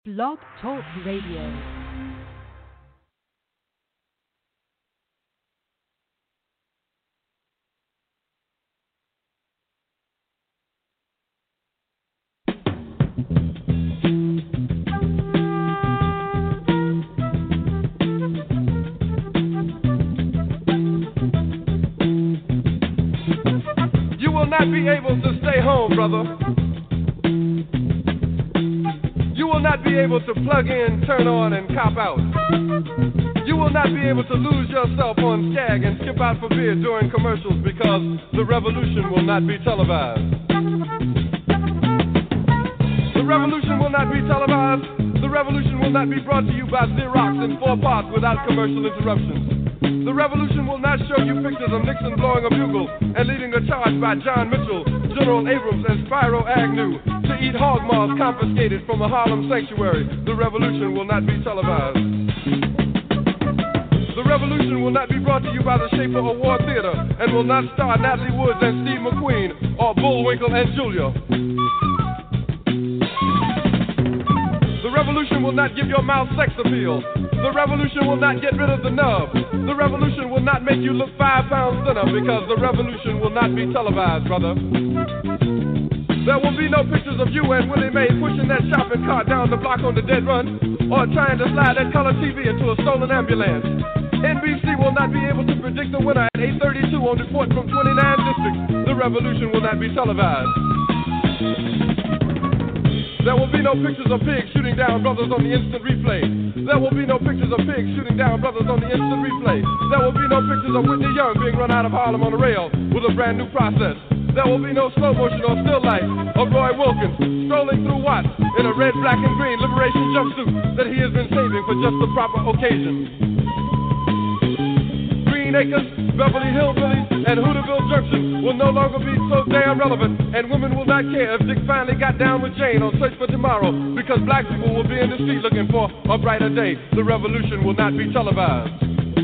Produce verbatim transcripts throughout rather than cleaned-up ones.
Blog Talk Radio. You will not be able to stay home, brother. You will not be able to plug in, turn on, and cop out. You will not be able to lose yourself on Skag and skip out for beer during commercials because the revolution will not be televised. The revolution will not be televised. The revolution will not be brought to you by Xerox in four parts without commercial interruptions. The revolution will not show you pictures of Nixon blowing a bugle and leading a charge by John Mitchell, General Abrams, and Spyro Agnew to eat hog maws confiscated from a Harlem sanctuary. The revolution will not be televised. The revolution will not be brought to you by the Schaefer Award Theater and will not star Natalie Woods and Steve McQueen or Bullwinkle and Julia. The revolution will not give your mouth sex appeal. The revolution will not get rid of the nub. The revolution will not make you look five pounds thinner because the revolution will not be televised, brother. There will be no pictures of you and Willie Mae pushing that shopping cart down the block on the dead run or trying to slide that color T V into a stolen ambulance. N B C will not be able to predict the winner at eight thirty-two on report from twenty-nine districts. The revolution will not be televised. There will be no pictures of pigs shooting down brothers on the instant replay. There will be no pictures of pigs shooting down brothers on the instant replay. There will be no pictures of Whitney Young being run out of Harlem on a rail with a brand new process. There will be no slow motion or still life of Roy Wilkins strolling through Watts in a red, black, and green liberation jumpsuit that he has been saving for just the proper occasion. Green Acres, Beverly Hillbillies, and Hooterville Junction will no longer be so damn relevant, and women will not care if Dick finally got down with Jane on Search for Tomorrow, because black people will be in the street looking for a brighter day. The revolution will not be televised.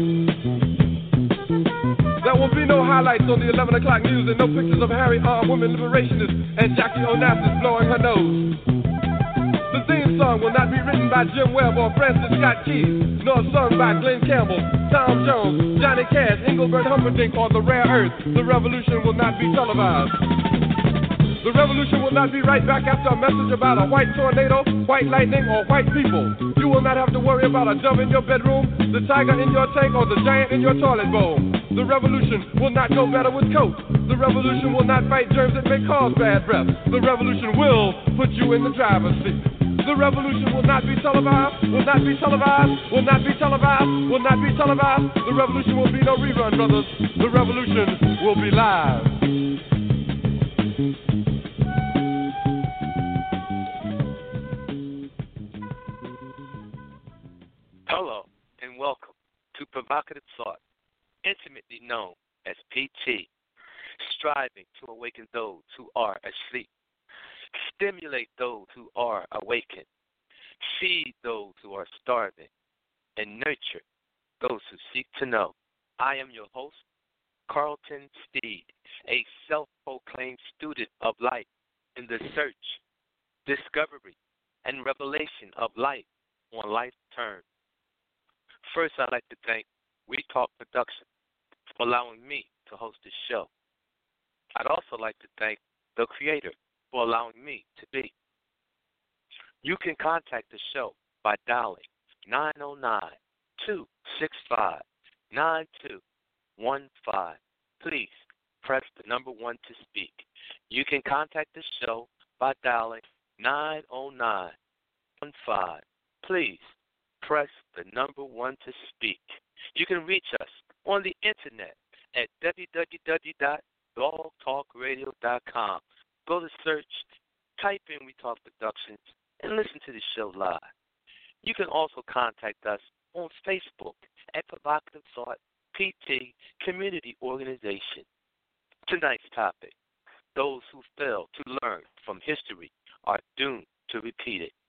There will be no highlights on the eleven o'clock news and no pictures of Harry armed women liberationists and Jackie Onassis blowing her nose. The theme song will not be written by Jim Webb or Francis Scott Keys, nor sung by Glenn Campbell, Tom Jones, Johnny Cash, Engelbert Humperdinck, or The Rare Earth. The revolution will not be televised. The revolution will not be right back after a message about a white tornado, white lightning, or white people. You will not have to worry about a dove in your bedroom, the tiger in your tank, or the giant in your toilet bowl. The revolution will not go better with Coke. The revolution will not fight germs that may cause bad breath. The revolution will put you in the driver's seat. The revolution will not be televised, will not be televised, will not be televised, will not be televised. The revolution will be no rerun, brothers. The revolution will be live. Hello and welcome to Provocative Thought, intimately known as P T, striving to awaken those who are asleep, stimulate those who are awakened, feed those who are starving, and nurture those who seek to know. I am your host, Carlton Steed, a self-proclaimed student of light in the search, discovery, and revelation of light on life's terms. First, I'd like to thank We Talk Productions for allowing me to host this show. I'd also like to thank the creator for allowing me to be. You can contact the show by dialing nine oh nine, two six five, nine two one five. Please press the number one to speak. You can contact the show by dialing nine oh nine, one five. Please press the number one to speak. You can reach us on the internet at w w w dot blog talk radio dot com. Go to search, type in We Talk Productions, and listen to the show live. You can also contact us on Facebook at Provocative Thought P T Community Organization. Tonight's topic, those who fail to learn from history are doomed to repeat it.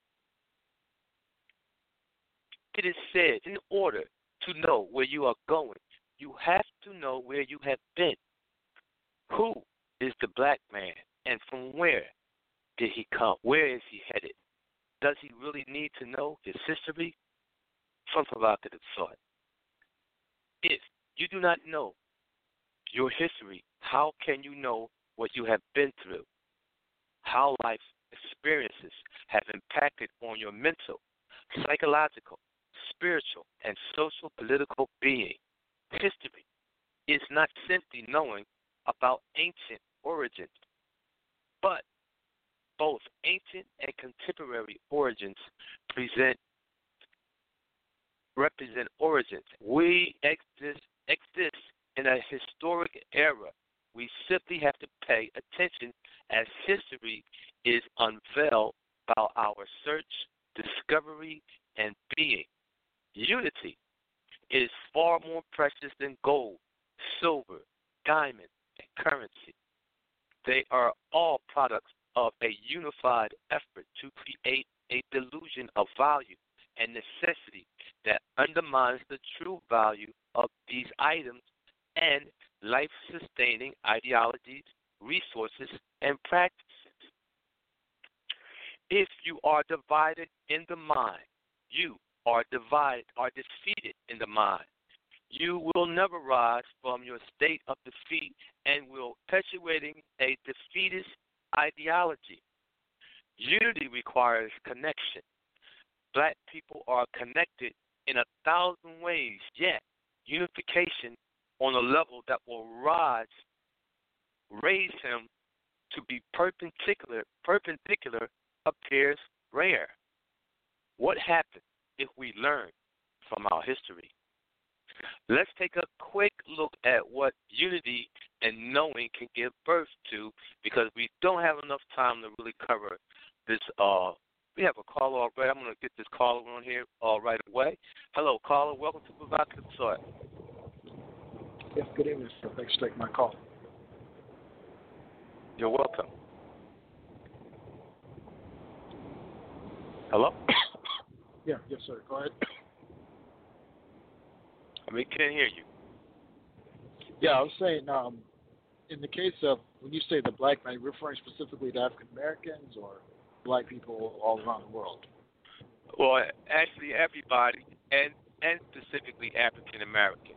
It is said, in order to know where you are going, you have to know where you have been. Who is the black man, and from where did he come? Where is he headed? Does he really need to know his history? From Provocative Thought. If you do not know your history, how can you know what you have been through? How life experiences have impacted on your mental, psychological, spiritual, and social political being. History is not simply knowing about ancient origins, but both ancient and contemporary origins present represent origins. We exist exist in a historic era. We simply have to pay attention as history is unveiled by our search, discovery, and being. Unity is far more precious than gold, silver, diamond, and currency. They are all products of a unified effort to create a delusion of value and necessity that undermines the true value of these items and life-sustaining ideologies, resources, and practices. If you are divided in the mind, you are divided, are defeated in the mind. You will never rise from your state of defeat and will perpetuating a defeatist ideology. Unity requires connection. Black people are connected in a thousand ways, yet unification on a level that will rise, raise him to be perpendicular, perpendicular appears rare. What happens if we learn from our history? Let's take a quick look at what unity and knowing can give birth to, because we don't have enough time to really cover this. Uh, we have a caller already. I'm going to get this caller on here uh, right away. Hello, caller. Welcome to Provocative Thought. Yes, good evening, sir. Thanks for taking my call. You're welcome. Hello? Yeah, yes, sir. Go ahead. I mean, can't hear you. Yeah, I was saying, um, in the case of when you say the black man, you're referring specifically to African Americans or black people all around the world? Well, actually, everybody, and and specifically African American.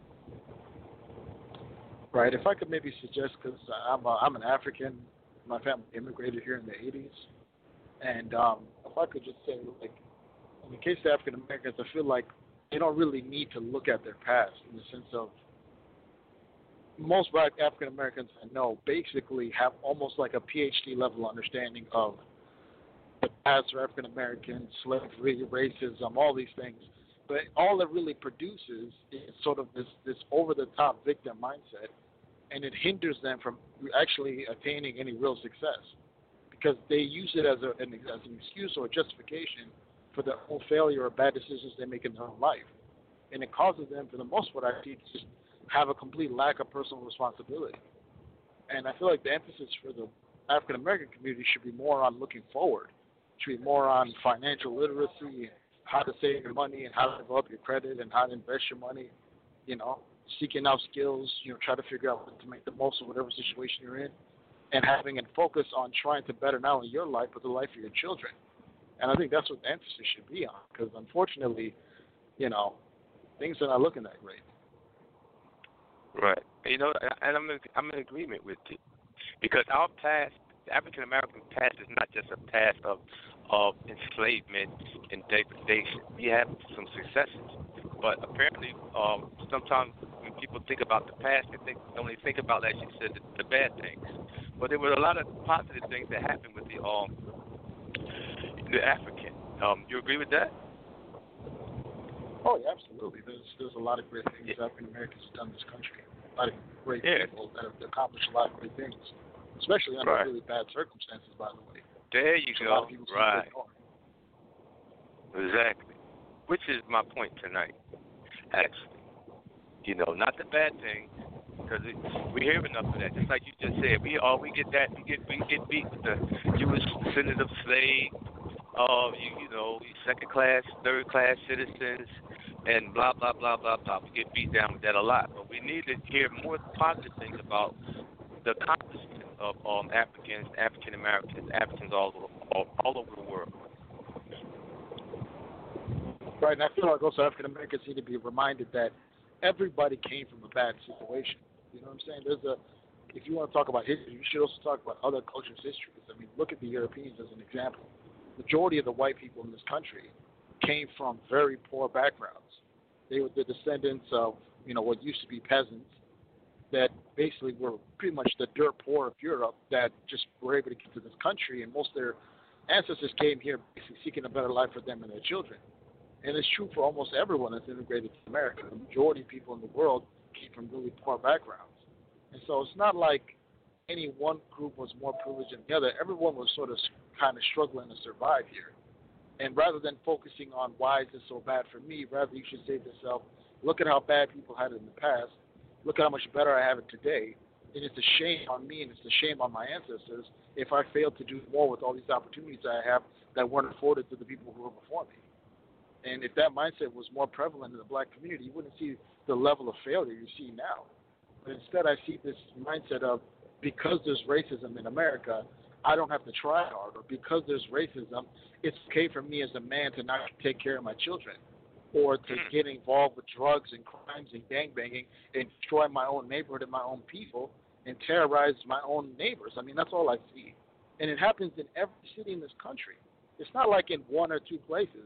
Right. If I could maybe suggest, because I'm a, I'm an African, my family immigrated here in the eighties, and um, if I could just say, like, in the case of African Americans, I feel like they don't really need to look at their past in the sense of most black African Americans I know basically have almost like a PhD level understanding of the past for African Americans, slavery, racism, all these things. But all it really produces is sort of this, this over-the-top victim mindset, and it hinders them from actually attaining any real success because they use it as, a, an, as an excuse or a justification for their own failure or bad decisions they make in their own life. And it causes them, for the most part, I see, to just have a complete lack of personal responsibility. And I feel like the emphasis for the African American community should be more on looking forward, should be more on financial literacy, how to save your money and how to develop your credit and how to invest your money, you know, seeking out skills, you know, try to figure out what to make the most of whatever situation you're in, and having a focus on trying to better not only your life but the life of your children. And I think that's what the emphasis should be on, because unfortunately, you know, things are not looking that great. Right. You know, and I'm in, I'm in agreement with you, because our past, the African American past, is not just a past of of enslavement and degradation. We have some successes, but apparently, um, sometimes when people think about the past, they think they only think about, as you said, the, the bad things. But there were a lot of positive things that happened with the um the African. Um, you agree with that? Oh, yeah, absolutely. There's there's a lot of great things yeah. African Americans have done in this country. A lot of great yeah. people that have accomplished a lot of great things, especially under right. really bad circumstances, by the way. There you go. Right. Exactly. Which is my point tonight, actually. You know, not the bad thing, because we hear enough of that. Just like you just said, we all we get that we get we get beat with the you was descendant of slave, uh, you you know, second class, third class citizens, and blah blah blah blah blah. We get beat down with that a lot, but we need to hear more positive things about the accomplishments of um, Africans, African Americans, Africans all over all, all over the world. Right, and I feel like also African Americans need to be reminded that everybody came from a bad situation. You know what I'm saying? There's a, if you want to talk about history, you should also talk about other cultures' histories. I mean, look at the Europeans as an example. Majority of the white people in this country came from very poor backgrounds. They were the descendants of, you know, what used to be peasants that basically were pretty much the dirt poor of Europe that just were able to get to this country, and most of their ancestors came here basically seeking a better life for them and their children. And it's true for almost everyone that's immigrated to America. The majority of people in the world came from really poor backgrounds. And so it's not like any one group was more privileged than the other. Everyone was sort of kind of struggling to survive here. And rather than focusing on why is this so bad for me, rather you should say to yourself, look at how bad people had it in the past. Look at how much better I have it today. And it's a shame on me and it's a shame on my ancestors if I failed to do more with all these opportunities I have that weren't afforded to the people who were before me. And if that mindset was more prevalent in the black community, you wouldn't see the level of failure you see now. But instead, I see this mindset of, because there's racism in America, I don't have to try hard. Or because there's racism, it's okay for me as a man to not take care of my children, or to get involved with drugs and crimes and gangbanging and destroy my own neighborhood and my own people and terrorize my own neighbors. I mean, that's all I see. And it happens in every city in this country. It's not like in one or two places.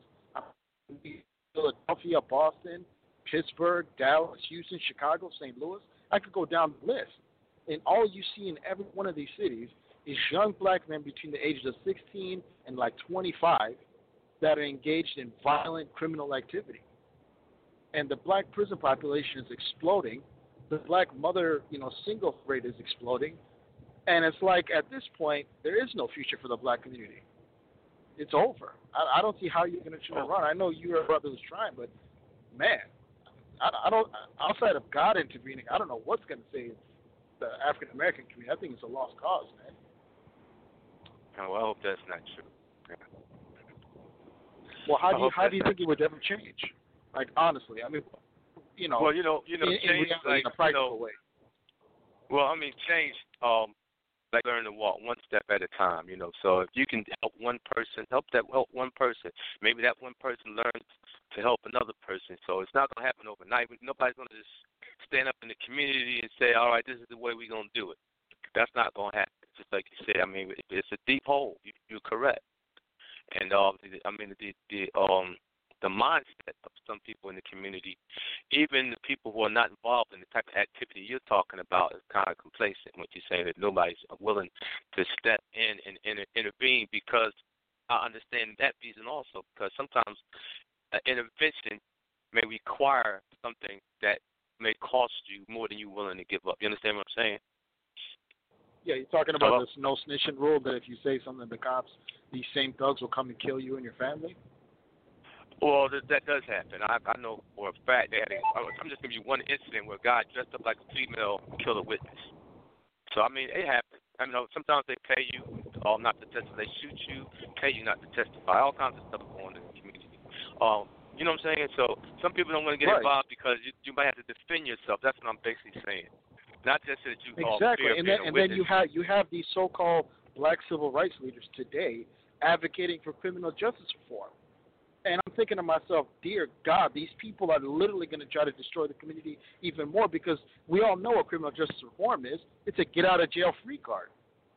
Philadelphia, Boston, Pittsburgh, Dallas, Houston, Chicago, Saint Louis. I could go down the list. And all you see in every one of these cities is young black men between the ages of sixteen and like twenty-five that are engaged in violent criminal activity. And the black prison population is exploding. The black mother, you know, single rate is exploding. And it's like, at this point, there is no future for the black community. It's over. I, I don't see how you're going to try to run. I know you're a brother who's trying, but man, I, I don't. Outside of God intervening, I don't know what's going to save the African American community. I think it's a lost cause, man. Oh, well, I hope that's not true. Yeah. Well, how do you how do you think it would ever change? Like, honestly, I mean, you know. Well, you know, you know, in, change in, reality, like in a practical you know, way. Well, I mean, change. Um, like learn to walk one step at a time, you know. So if you can help one person, help that help one person. Maybe that one person learns to help another person. So it's not going to happen overnight. Nobody's going to just stand up in the community and say, all right, this is the way we're going to do it. That's not going to happen. Just like you said, I mean, it's a deep hole. You, you're correct. And um, I mean, the the um the mindset of some people in the community, even the people who are not involved in the type of activity you're talking about, is kind of complacent when you're saying that nobody's willing to step in and inter- intervene, because I understand that reason also, because sometimes an intervention may require something that may cost you more than you're willing to give up. You understand what I'm saying? Yeah, you're talking about Hello? this no snitching rule, that if you say something to the cops, these same thugs will come and kill you and your family? Well, that, that does happen. I, I know for a fact that I'm just giving you one incident where a guy dressed up like a female killed a witness. So I mean, it happens. I know sometimes they pay you um, not to testify. They shoot you, pay you not to testify. All kinds of stuff going on in the community. Um, you know what I'm saying? So some people don't want to get right. involved because you, you might have to defend yourself. That's what I'm basically saying. Not just that you exactly, uh, and then and then you have you have these so-called black civil rights leaders today advocating for criminal justice reform. And I'm thinking to myself, dear God, these people are literally going to try to destroy the community even more, because we all know what criminal justice reform is. It's a get-out-of-jail-free card.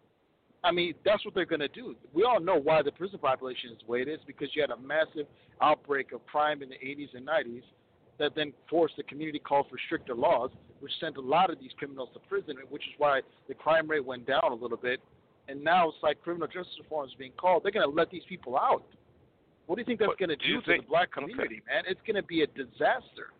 I mean, that's what they're going to do. We all know why the prison population is the way it is, because you had a massive outbreak of crime in the eighties and nineties that then forced the community call for stricter laws, which sent a lot of these criminals to prison, which is why the crime rate went down a little bit. And now it's like criminal justice reform is being called. They're going to let these people out. What do you think that's going to do, do to think, the black community, okay. man? It's going to be a disaster.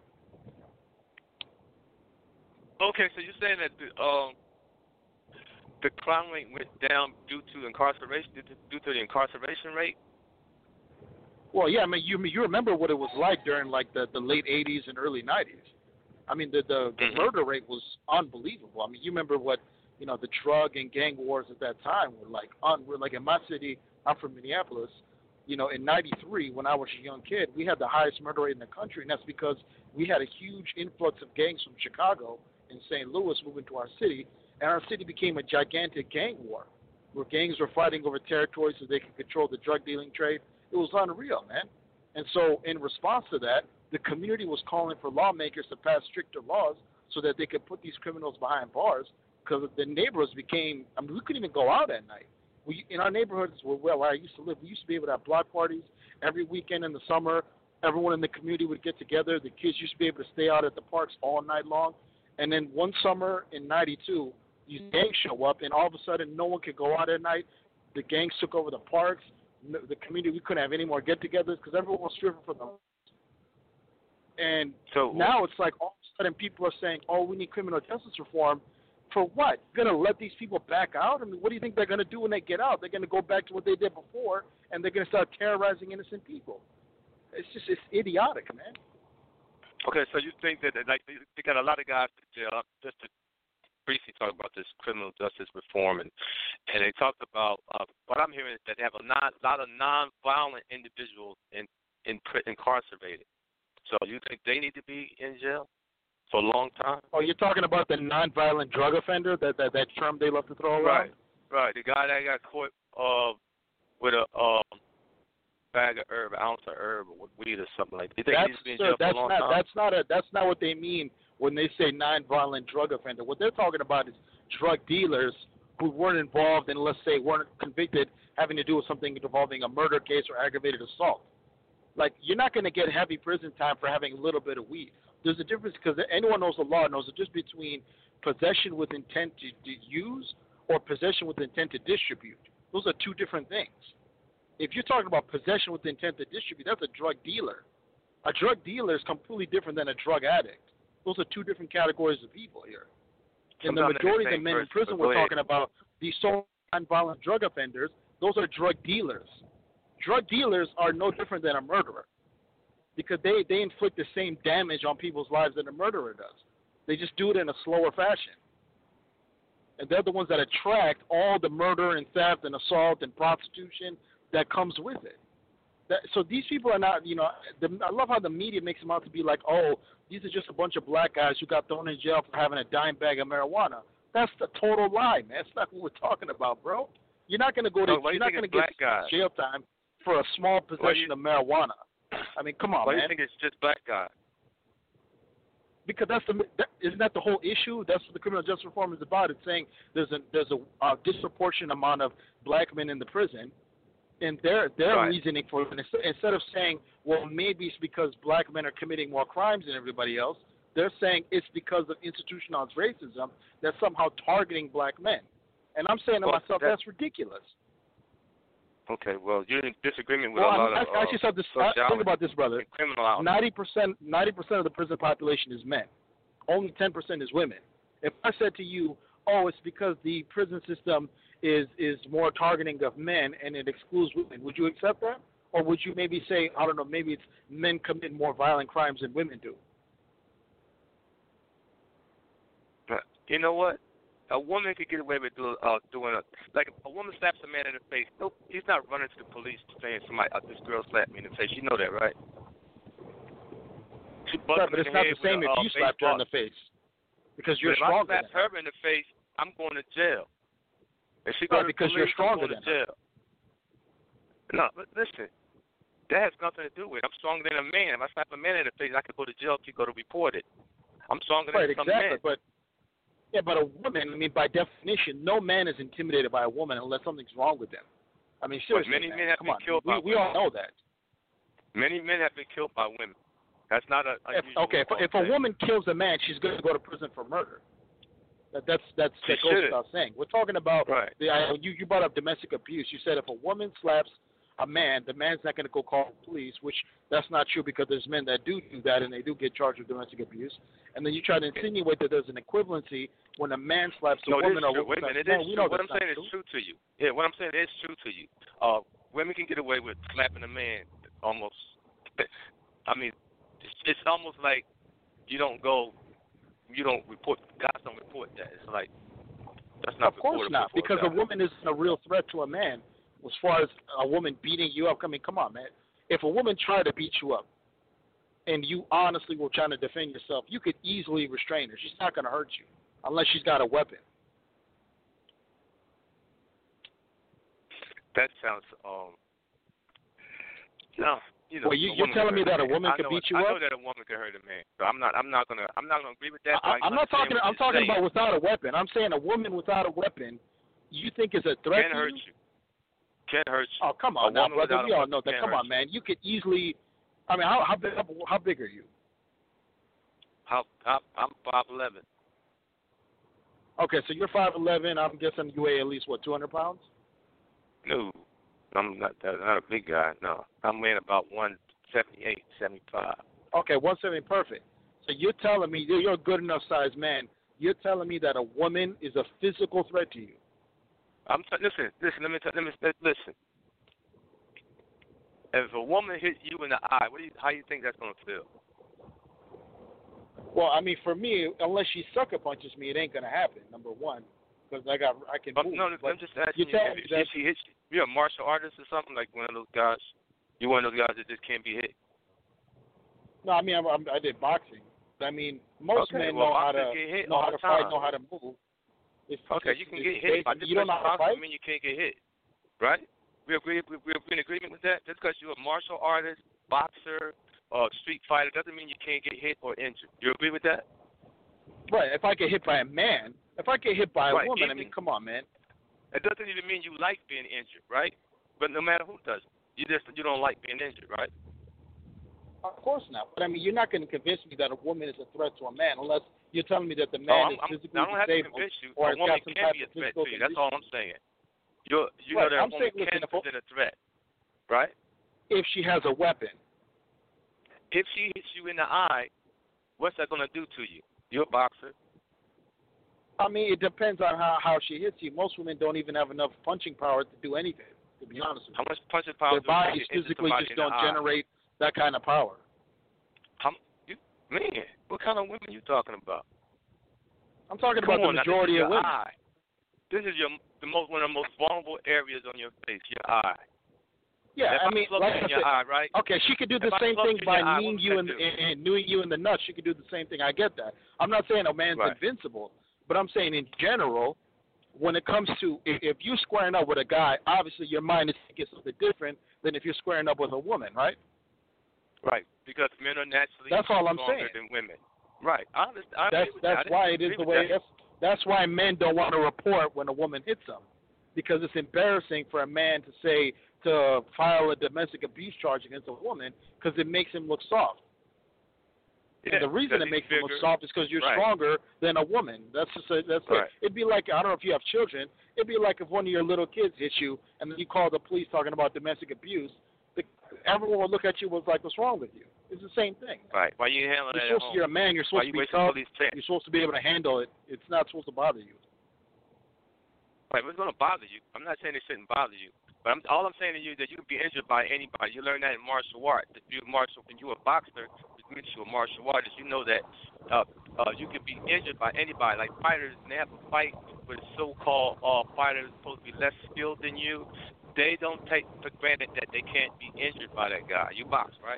Okay, so you're saying that the, um, the crime rate went down due to incarceration, due to, due to the incarceration rate? Well, yeah, I mean, you you remember what it was like during like the, the late eighties and early nineties. I mean, the the, the mm-hmm. murder rate was unbelievable. I mean, you remember what you know the drug and gang wars at that time were like. Unreal. Like in my city, I'm from Minneapolis. You know, in ninety-three, when I was a young kid, we had the highest murder rate in the country, and that's because we had a huge influx of gangs from Chicago and Saint Louis moving to our city, and our city became a gigantic gang war, where gangs were fighting over territory so they could control the drug dealing trade. It was unreal, man. And so, in response to that, the community was calling for lawmakers to pass stricter laws so that they could put these criminals behind bars, because the neighborhoods became, I mean, we couldn't even go out at night. We, in our neighborhoods where, where I used to live, we used to be able to have block parties every weekend in the summer. Everyone in the community would get together. The kids used to be able to stay out at the parks all night long. And then one summer in ninety-two, these gangs show up, and all of a sudden no one could go out at night. The gangs took over the parks. The community, we couldn't have any more get-togethers because everyone was stripping for them. And so, now it's like all of a sudden people are saying, oh, we need criminal justice reform. For what? You're going to let these people back out? I mean, what do you think they're going to do when they get out? They're going to go back to what they did before, and they're going to start terrorizing innocent people. It's just, it's idiotic, man. Okay, so you think that, like, they, they got a lot of guys to jail, just to briefly talk about this criminal justice reform, and, and they talked about, uh, what I'm hearing is that they have a non, lot of non-violent individuals in, in, incarcerated. So you think they need to be in jail for a long time? Oh, you're talking about the non-violent drug offender, that, that, that term they love to throw around? Right, right. The guy that got caught uh, with a uh, bag of herb, an ounce of herb or weed or something like that. You think that's, he needs to be in sir, jail that's for a long not, time? That's not, a, that's not what they mean when they say non-violent drug offender. What they're talking about is drug dealers who weren't involved and, let's say, weren't convicted having to do with something involving a murder case or aggravated assault. Like, you're not going to get heavy prison time for having a little bit of weed. There's a difference, because anyone knows the law knows the difference between possession with intent to, to use or possession with intent to distribute. Those are two different things. If you're talking about possession with intent to distribute, that's a drug dealer. A drug dealer is completely different than a drug addict. Those are two different categories of people here. And the majority of the men in prison we're talking about, these so nonviolent drug offenders, those are drug dealers. Drug dealers are no different than a murderer, because they, they inflict the same damage on people's lives that a murderer does. They just do it in a slower fashion. And they're the ones that attract all the murder and theft and assault and prostitution that comes with it. That, so these people are not, you know, the, I love how the media makes them out to be like, oh, these are just a bunch of black guys who got thrown in jail for having a dime bag of marijuana. That's the total lie, man. That's not what we're talking about, bro. You're not going to go to, so you're not going to get guys? jail time for a small possession you, of marijuana. I mean, come on, why man. Why do you think it's just black guys? Because that's the that, isn't that the whole issue? That's what the criminal justice reform is about. It's saying there's a there's a, a disproportionate amount of black men in the prison, and their their right. reasoning for it, instead of saying, well, maybe it's because black men are committing more crimes than everybody else, they're saying it's because of institutionalized racism that's somehow targeting black men. And I'm saying to well, myself, that, that's ridiculous. Okay, well, you're in disagreement with well, a lot I mean, of I, I just have this. I, think about this, brother. Ninety percent, ninety percent of the prison population is men. Only ten percent is women. If I said to you, "Oh, it's because the prison system is is more targeting of men and it excludes women," would you accept that, or would you maybe say, "I don't know, maybe it's men commit more violent crimes than women do"? You know what? A woman could get away with do, uh, doing a like a woman slaps a man in the face. Nope, he's not running to the police saying somebody, uh, this girl slapped me in the face. You know that, right? She Right, but it's not the same if a, uh, you slapped her in the face, because you're if stronger. If I slap her in the face, I'm going to jail. If she right, goes because to you're police, stronger I'm going than to jail. No, but listen, that has nothing to do with it. I'm stronger than a man. If I slap a man in the face, I could go to jail if you go to report it. I'm stronger right, than some exactly, men. But yeah, but a woman, I mean, by definition, no man is intimidated by a woman unless something's wrong with them. I mean, seriously, but many man, men have come been on, killed we, by we all know that. Many men have been killed by women. That's not a If, okay, if, if a woman kills a man, she's going to go to prison for murder. That, that's that's she that goes should. without saying. We're talking about right. the I, you you brought up domestic abuse. You said if a woman slaps a man, the man's not going to go call the police, which that's not true, because there's men that do do that and they do get charged with domestic abuse. And then you try to insinuate that there's an equivalency when a man slaps a no, woman. It is or true. Wait a minute, it no, is we true. know What I'm that's saying not is true to you. Yeah, what I'm saying is true to you. Uh, women can get away with slapping a man almost. I mean, it's, it's almost like you don't go, you don't report. Guys don't report that. It's like that's not. Of course not, because a woman isn't a real threat to a man. As far as a woman beating you up, I mean, come on, man. If a woman tried to beat you up, and you honestly were trying to defend yourself, you could easily restrain her. She's not going to hurt you unless she's got a weapon. That sounds, um, no, you know. Well, you, a you're woman telling can me hurt that a man. woman I can know, beat you I up? know that a woman can hurt a man. So I'm not. I'm not gonna. I'm not gonna agree with that. I, but I I'm not talking. understand I'm what talking you're about saying. without a weapon. I'm saying a woman without a weapon, you think is a threat Can to hurt you? you. Can hurt you. Oh, come A on now, woman brother. without We a all weapon know that. can Come hurt on, man. You could easily. I mean, how how big, how big are you? How, how, I'm five eleven. Okay, so you're five eleven. I'm guessing you weigh at least what two hundred pounds. No, I'm not. That, not a big guy. No, I'm weighing about one seventy-eight, seventy-five. Okay, one seventy, perfect. So you're telling me you're a good enough sized man. You're telling me that a woman is a physical threat to you. I'm t- listen. Listen. Let me t- let me listen. If a woman hits you in the eye, what do you, how do you think that's gonna feel? Well, I mean, for me, unless she sucker punches me, it ain't gonna happen. Number one, because I got I can But, move. no, but I'm just asking you you. tell If, me if that, she hits you, you're a martial artist or something, like one of those guys. You're one of those guys that just can't be hit. no, I mean I'm, I'm, I did boxing. I mean, most Okay, men well, know how boxers to get hit know all how the to fight, time. know how to move. It's, Okay, it's, you can it's get hit. By basic. just You don't know how to boxing, fight. mean you can't get hit, right? We agree. We, we're in agreement with that. Just because you're a martial artist, boxer, or street fighter doesn't mean you can't get hit or injured. You agree with that? Right. If I get hit by a man, if I get hit by a Right, woman, even- I mean, come on, man. It doesn't even mean you like being injured, right? But no matter who does it, you just you don't like being injured, right? Of course not. But I mean, you're not going to convince me that a woman is a threat to a man unless you're telling me that the Oh, man I'm, is I'm, physically I don't have to disabled convince you. or A has woman got some can type be a of threat physical to you. That's condition. all I'm saying. You're, you Right, know that I'm a woman saying, can listen, present a threat, right? If she has a weapon. If she hits you in the eye, what's that going to do to you? You're a boxer. I mean, it depends on how, how she hits you. Most women don't even have enough punching power to do anything, to be honest with How you. much punching power Their do you bodies get into physically somebody just in the don't eye? generate that kind of power. How, you, man, what kind of women you talking about? I'm talking Come about on, the now, this majority is of your women. eye. This is your the most one of the most vulnerable areas on your face, your eye. Yeah, if I I mean, club like you I in your said, eye, right? okay, she could do the If I same club thing you in by your eye, kneeing what you would in, that do? in, in kneeing you in the nuts. She could do the same thing. I get that. I'm not saying a man's Right. invincible, but I'm saying in general, when it comes to if, if you're squaring up with a guy, obviously your mind is thinking something different than if you're squaring up with a woman, right? Right, because men are naturally That's all I'm stronger saying. than women. Right, I understand. I That's agree with that's that. I why it agree is the with way. that. That's that's why men don't want to report when a woman hits them, because it's embarrassing for a man to say to file a domestic abuse charge against a woman because it makes him look soft. Yeah, And the reason because it makes he's him look bigger. soft is because you're Right. stronger than a woman. That's just a, that's Right. it. It'd be like, I don't know if you have children. It'd be like if one of your little kids hits you and then you call the police talking about domestic abuse. The, everyone would look at you was like, what's wrong with you? It's the same thing. Right. Why you handling You're that at supposed to, home? you're a man. You're Why supposed you to be wasting tough. police time? You're supposed to be able to handle it. It's not supposed to bother you. Right, it's going to bother you. I'm not saying it shouldn't bother you, but I'm, all I'm saying to you is that you can be injured by anybody. You learn that in martial arts. If you're martial, when you're a boxer, which means you're a martial artist, you know that uh, uh, you can be injured by anybody. Like fighters, when they have a fight with so-called uh, fighters supposed to be less skilled than you, they don't take for granted that they can't be injured by that guy. You box, right?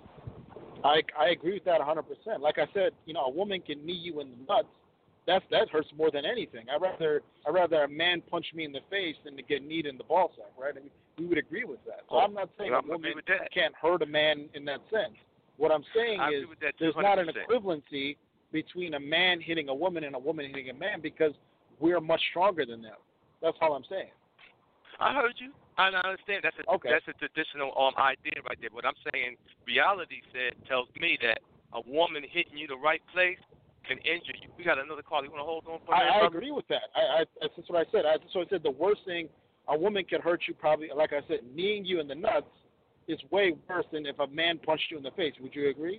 I I agree with that one hundred percent. Like I said, you know, a woman can knee you in the nuts. That's that hurts more than anything. I rather I rather a man punch me in the face than to get kneed in the ball sack, right? I mean, we would agree with that. So Oh, I'm not saying well, a I agree woman with that. can't hurt a man in that sense. What I'm saying I is agree with that there's not an two hundred percent. equivalency between a man hitting a woman and a woman hitting a man because we're much stronger than them. That's all I'm saying. I heard you. I understand. That's a Okay. that's a traditional um idea right there. What I'm saying, reality said tells me that a woman hitting you the right place can injure you. We got another call. You want to hold on for a minute? I, I brother? agree with that. I, I that's just what I said. I so I said the worst thing a woman can hurt you probably, like I said, kneeing you in the nuts is way worse than if a man punched you in the face. Would you agree?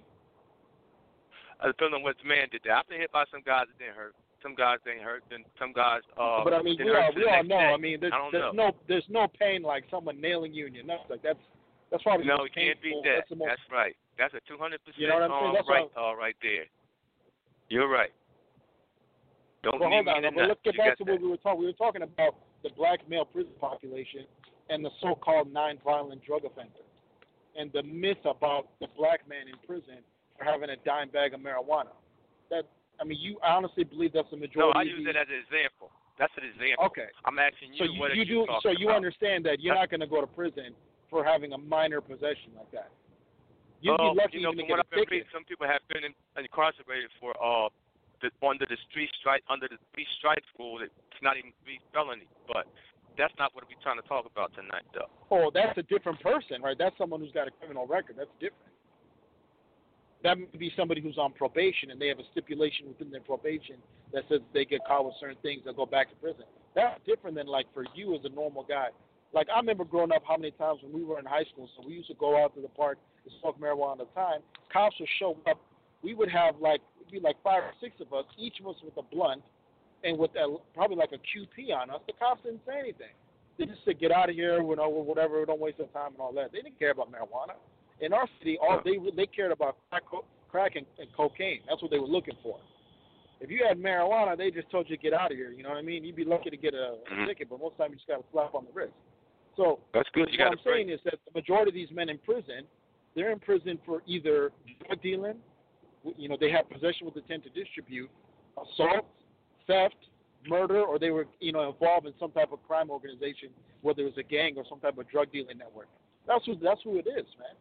I don't know what the man did there. I've been hit by some guys that didn't hurt. Some guys didn't hurt. Then some guys uh. but I mean, didn't we hurt all to we the all next know. day. I mean, there's, I don't there's know. no there's no pain like someone nailing you in your nuts. Like that's that's probably No, the most you can't beat painful. that. That's, the most, That's right. That's a two hundred percent You know what I'm saying? um, That's right, what uh, right there. You're right. Don't well, leave hold me on. in the But let's nuts. get You back got to what that. we were talking. We were talking about the black male prison population and the so-called non-violent drug offender, and the myth about the black man in prison for having a dime bag of marijuana. That I mean, you honestly believe that's the majority? No, I of use these? it as an example. That's an example. Okay. I'm asking you, So you, what are you you do. talking So you about? understand that you're not going to go to prison for having a minor possession like that. You'd uh, be lucky you know, even from to what get I've a been ticket. reading, some people have been in, incarcerated for uh, the, under the three strike under the three strikes rule. It's not even three felonies, but that's not what we're trying to talk about tonight, though. Oh, that's a different person, right? That's someone who's got a criminal record. That's different. That may be somebody who's on probation and they have a stipulation within their probation that says they get caught with certain things, they'll go back to prison. That's different than like for you as a normal guy. Like I remember growing up how many times when we were in high school, so we used to go out to the park and smoke marijuana all the time. Cops would show up. We would have like it'd be like five or six of us, each of us with a blunt and with a, probably like a Q P on us. The cops didn't say anything. They just said, "Get out of here, you know, whatever. Don't waste our time and all that." They didn't care about marijuana. In our city, all they they cared about crack, crack and, and cocaine. That's what they were looking for. If you had marijuana, they just told you to get out of here. You know what I mean? You'd be lucky to get a, a mm-hmm. ticket, but most of the time you just got a slap on the wrist. So that's good. You what I'm break. saying is that the majority of these men in prison, they're in prison for either drug dealing, you know, they have possession with intent to distribute, assault, theft, murder, or they were, you know, involved in some type of crime organization, whether it was a gang or some type of drug dealing network. That's who that's who it is, man.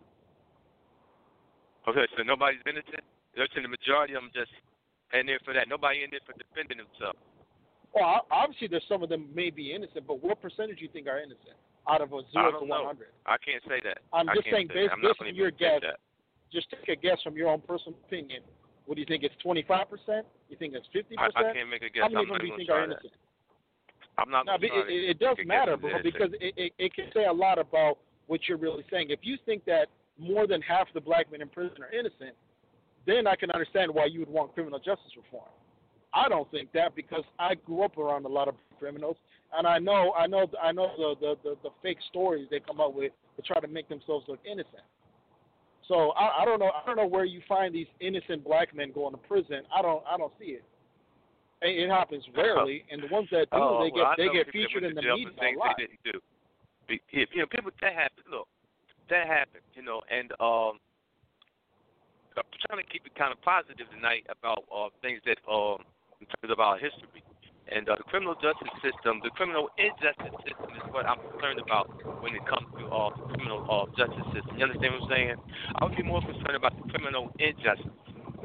Okay, so nobody's innocent. Listen, the majority of them just in there for that. Nobody in there for defending themselves. Well, obviously there's some of them may be innocent, but what percentage do you think are innocent out of a zero to one hundred? I don't know. I can't say that. I'm I just saying, based, based on your guess, that. just take a guess from your own personal opinion. What do you think? It's twenty-five percent? You think it's fifty percent? I, I can't make a guess. How many I'm of them do you think are innocent? That. I'm not no, going to it, it, it does matter, bro, because it, it, it can say a lot about what you're really saying. If you think that more than half the black men in prison are innocent, then I can understand why you would want criminal justice reform. I don't think that because I grew up around a lot of criminals, and I know, I know, I know the the, the, the fake stories they come up with to try to make themselves look innocent. So I, I don't know, I don't know where you find these innocent black men going to prison. I don't, I don't see it. It, it happens rarely, and the ones that do, oh, they get well, they get featured in the media things a lot. They didn't do. If, you know, people that happen. Look, that happened. You know, and um. I'm trying to keep it kind of positive tonight about uh, things that, um, in terms of our history. And uh, the criminal justice system, the criminal injustice system is what I'm concerned about when it comes to uh, the criminal uh, justice system. You understand what I'm saying? I would be more concerned about the criminal injustice.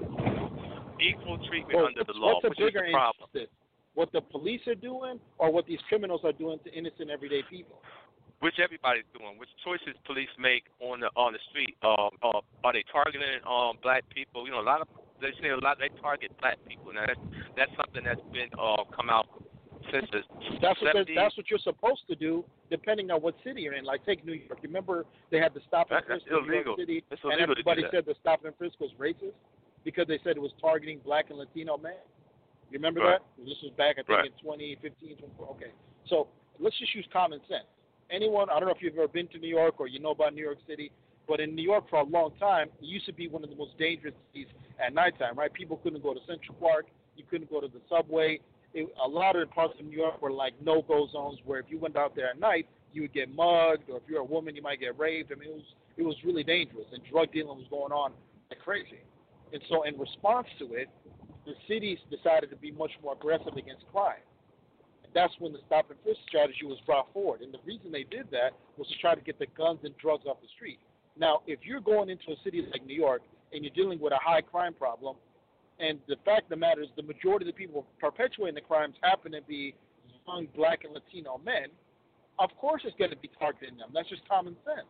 Equal treatment well, under the law, law, which is the problem. Injustice? What the police are doing or what these criminals are doing to innocent everyday people? Which everybody's doing, which choices police make on the on the street. Um, uh, are they targeting um black people? You know, a lot of they say a lot they target black people. Now that's that's something that's been uh come out since the that's what seventies. That's what you're supposed to do, depending on what city you're in. Like take New York. Remember they had the stop and frisk in New York City, it's and everybody to do that. said the stop and frisk was racist because they said it was targeting black and Latino men. You remember right. that? This was back I think right. in twenty fifteen, twenty-four. Okay, so let's just use common sense. Anyone, I don't know if you've ever been to New York or you know about New York City, but in New York for a long time, it used to be one of the most dangerous cities at nighttime, right? People couldn't go to Central Park. You couldn't go to the subway. It, a lot of the parts of New York were like no-go zones where if you went out there at night, you would get mugged, or if you're a woman, you might get raped. I mean, it was, it was really dangerous, and drug dealing was going on like crazy. And so in response to it, the cities decided to be much more aggressive against crime. That's when the stop and frisk strategy was brought forward. And the reason they did that was to try to get the guns and drugs off the street. Now, if you're going into a city like New York and you're dealing with a high crime problem, and the fact of the matter is the majority of the people perpetuating the crimes happen to be young black and Latino men, of course it's going to be targeting them. That's just common sense.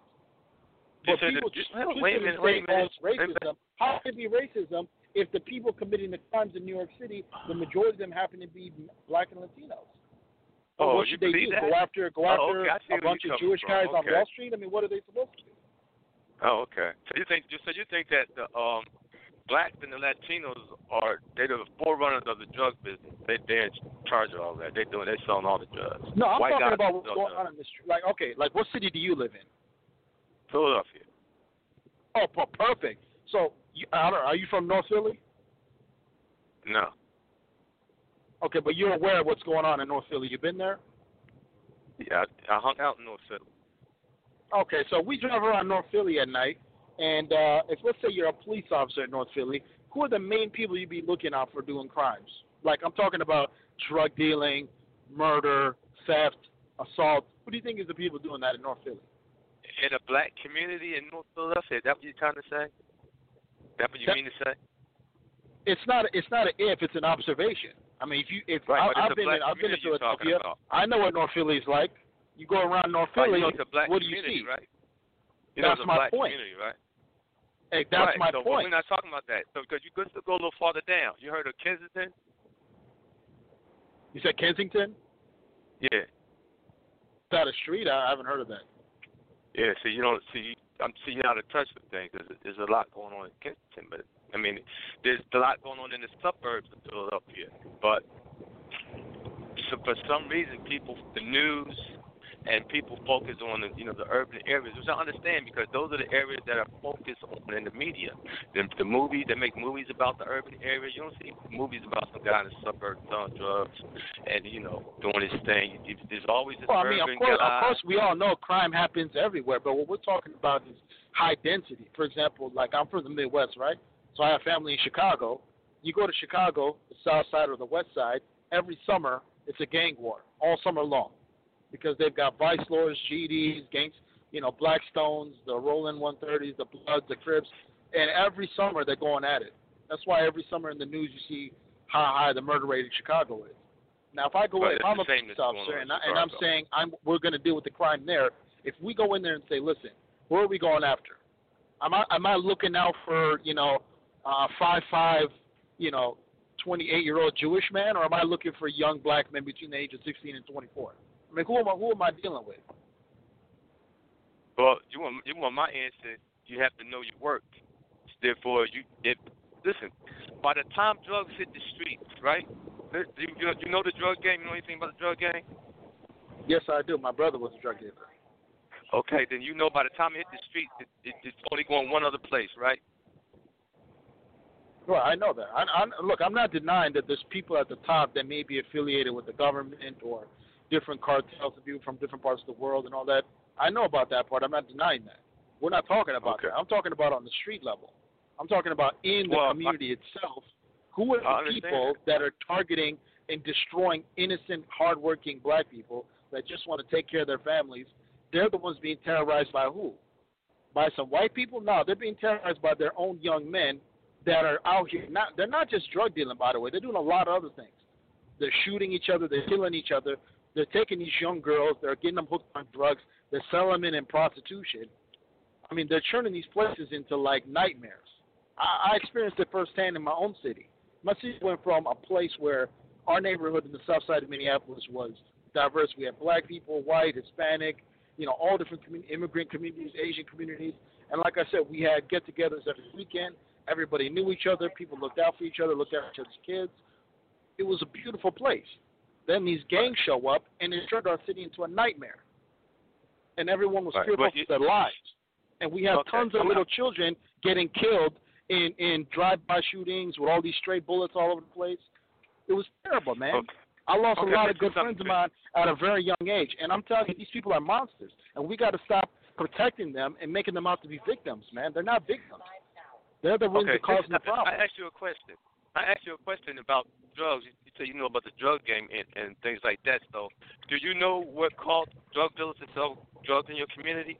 But people just, just wait a minute, wait a minute. racism. How can it be racism if the people committing the crimes in New York City, the majority of them happen to be black and Latinos? Oh, what should they do? That? Go after, go oh, after okay. a bunch of Jewish from. guys okay. on Wall Street? I mean, what are they supposed to do? Oh, okay. So you think, so you think that the um, blacks and the Latinos are they're the forerunners of the drug business? They they're in charge of all that. They doing they selling all the drugs. No, I'm White talking guys about what's going drugs. on in the street. Like, okay, like what city do you live in? Philadelphia. Oh, perfect. So, you, I don't know, are you from North Philly? No. Okay, but you're aware of what's going on in North Philly. You been there? Yeah, I, I hung out in North Philly. Okay, so we drive around North Philly at night, and uh, if let's say you're a police officer in North Philly, who are the main people you'd be looking out for doing crimes? Like I'm talking about drug dealing, murder, theft, assault. Who do you think is the people doing that in North Philly? in a black community in North Philadelphia. Is that what you're trying to say? Is that what you that, mean to say? It's not. It's not an if. It's an observation. I mean, if you, if right, I, I've been, in, I've been to Philadelphia. I know what North Philly is like. You go around North right, Philly. You know it's a black what do community, you see? Right? You that's know it's a my black point. Community, right? Hey, that's right. my so, point. We're not talking about that. So, because you could still go a little farther down. You heard of Kensington? You said Kensington? Yeah. Is that a street? I haven't heard of that. Yeah. So you don't see. I'm seeing you out of touch with things. There's, there's a lot going on in Kensington, but I mean, there's a lot going on in the suburbs of Philadelphia. But so for some reason, people, the news, and people focus on the, you know, the urban areas, which I understand because those are the areas that are focused on in the media. The, the movies, they make movies about the urban area. You don't see movies about some guy in the suburbs selling drugs and, you know, doing his thing. There's always this well, urban I mean, of course, guy. of course, we all know crime happens everywhere, but what we're talking about is high density. For example, like I'm from the Midwest, right? So I have family in Chicago. You go to Chicago, the south side or the west side, every summer it's a gang war, all summer long. Because they've got Vice Lords, G Ds, gangs, you know, Blackstones, the Rollin one thirties, the Bloods, the Crips, and every summer they're going at it. That's why every summer in the news you see how high the murder rate in Chicago is. Now, if I go but in, if I'm a police officer and, I, and I'm saying I'm, we're going to deal with the crime there, if we go in there and say, listen, where are we going after? Am I, am I looking out for, you know, uh, five five, you know, twenty-eight-year-old Jewish man, or am I looking for young black men between the age of sixteen and twenty-four? I mean, who am I, who am I dealing with? Well, you want you want my answer. You have to know your work. Therefore, you if listen. By the time drugs hit the streets, right? You, you, know, you know the drug game. You know anything about the drug game? Yes, I do. My brother was a drug dealer. Okay, then you know by the time it hit the streets, it, it, it's only going one other place, right? Well, I know that. I, I, look, I'm not denying that there's people at the top that may be affiliated with the government or different cartels of people from different parts of the world and all that. I know about that part. I'm not denying that. We're not talking about okay. that. I'm talking about on the street level. I'm talking about in the well, community I, itself. Who are the people that are targeting and destroying innocent, hardworking black people that just want to take care of their families? They're the ones being terrorized by who? By some white people? No, they're being terrorized by their own young men that are out here. Not, they're not just drug dealing, by the way. They're doing a lot of other things. They're shooting each other. They're killing each other. They're taking these young girls. They're getting them hooked on drugs. They're selling them in, in prostitution. I mean, they're turning these places into, like, nightmares. I, I experienced it firsthand in my own city. My city went from a place where our neighborhood in the south side of Minneapolis was diverse. We had black people, white, Hispanic, you know, all different commun- immigrant communities, Asian communities. And like I said, we had get-togethers every weekend. Everybody knew each other. People looked out for each other, looked out for each other's kids. It was a beautiful place. Then these gangs show up, and it turned our city into a nightmare. And everyone was right. fearful you, for their lives. And we have okay. tons of little children getting killed in, in drive-by shootings with all these stray bullets all over the place. It was terrible, man. Okay. I lost okay, a lot of good friends of big. mine at a very young age. And I'm telling you, these people are monsters. And we got to stop protecting them and making them out to be victims, man. They're not victims. They're the ones okay. that causing the problem. I asked you a question. I asked you a question about drugs. You said you know about the drug game and, and things like that. So, do you know what caused drug dealers to sell drugs in your community?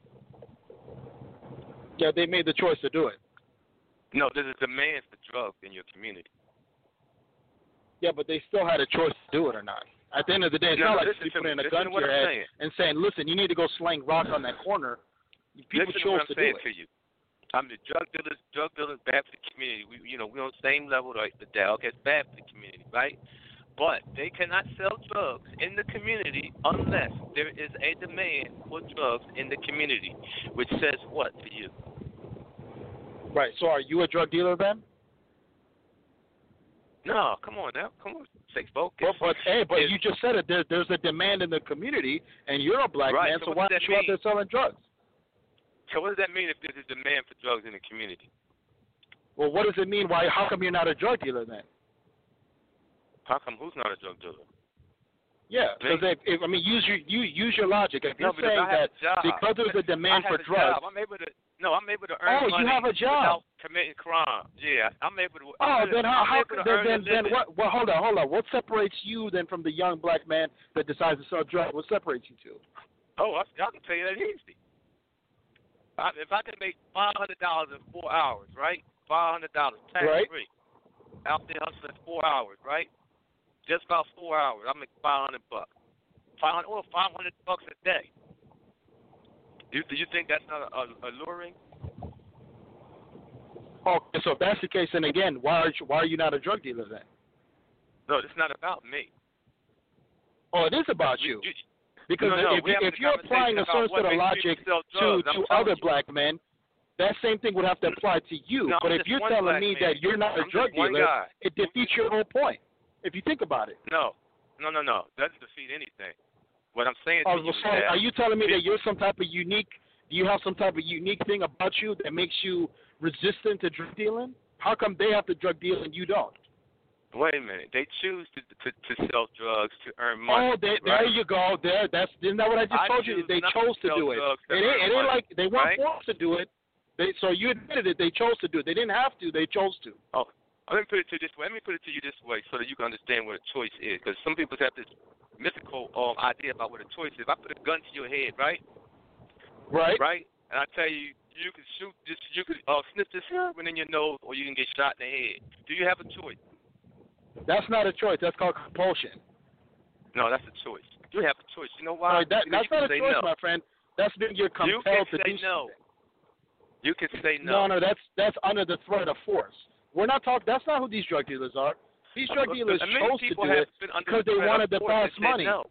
Yeah, they made the choice to do it. No, there's a demand for drugs in your community. Yeah, but they still had a choice to do it or not. At the end of the day, it's no, not no, like you to put in a listen gun to your head saying. and saying, listen, you need to go slang rock on that corner. People listen chose to, what I'm to saying do it. To you. I mean, drug dealers, drug dealers bad for the community. We, you know, we're on the same level like the Dow. Okay, it's bad for the community, right? But they cannot sell drugs in the community unless there is a demand for drugs in the community, which says what to you? Right. So are you a drug dealer then? No, come on now, come on, stay focused. Well, but hey, but it's, you just said it. There, there's a demand in the community, and you're a black right, man, so, so why aren't you out there selling drugs? So what does that mean if there's a demand for drugs in the community? Well, what does it mean? Why? How come you're not a drug dealer then? How come who's not a drug dealer? Yeah, because if, if I mean, use your you use your logic. If no, you're saying that because there's a demand for a drugs, job. I'm able to. No, I'm able to earn oh, money you have a job without committing crime. Yeah, I'm able to. Oh, I'm then how? I'm how able to then earn then, a then living. what? Well, hold on, hold on. What separates you then from the young black man that decides to sell drugs? What separates you two? Oh, I, I can tell you that easy. I, if I can make five hundred dollars in four hours, right? Five hundred dollars tax Right. free. Out there hustling four hours, right? Just about four hours. I make five hundred bucks. Five hundred or five hundred bucks a day. Do you, do you think that's not uh, alluring? Okay, so if that's the case, then again, why are you, why are you not a drug dealer then? No, it's not about me. Oh, it is about You- you. you- Because No, no, if, we're if, having if a you're applying a conversation certain about sort of what makes logic people to, sell drugs. I'm to telling other you. black men, that same thing would have to apply to you. No, but I'm if just you're one telling black me man. that you're not a I'm drug just one dealer, guy. it defeats your whole point. If you think about it. No, no, no, no. Doesn't defeat anything. What I'm saying to Oh, you is so that are you telling me that you're some type of unique? Do you have some type of unique thing about you that makes you resistant to drug dealing? How come they have to drug deal and you don't? Wait a minute. They choose to to, to sell drugs to earn money. Oh, they, right? there you go. There, that's isn't that what I just I told you? choose They not chose to to sell do it. drugs to It ain't, earn it ain't money, like they weren't right? forced to do it. They, so you admitted it. They chose to do it. They didn't have to. They chose to. Oh, let me put it to you this way. Let me put it to you this way so that you can understand what a choice is. Because some people have this mythical um, idea about what a choice is. If I put a gun to your head, right? Right. Right? And I tell you, you can shoot this, you can uh, sniff this heroin in your nose, or you can get shot in the head. Do you have a choice? That's not a choice. That's called compulsion. No, that's a choice. You have a choice. You know why? Right, that, Because that's you not a can say choice, no. my friend. That's being you're You compelled can to say do no. something. You can say No, no. no, that's that's under the threat of force. We're not talking. That's not who these drug dealers are. These drug But- dealers but many chose to people do have it been under because the they threat wanted of the force fast and said money. No.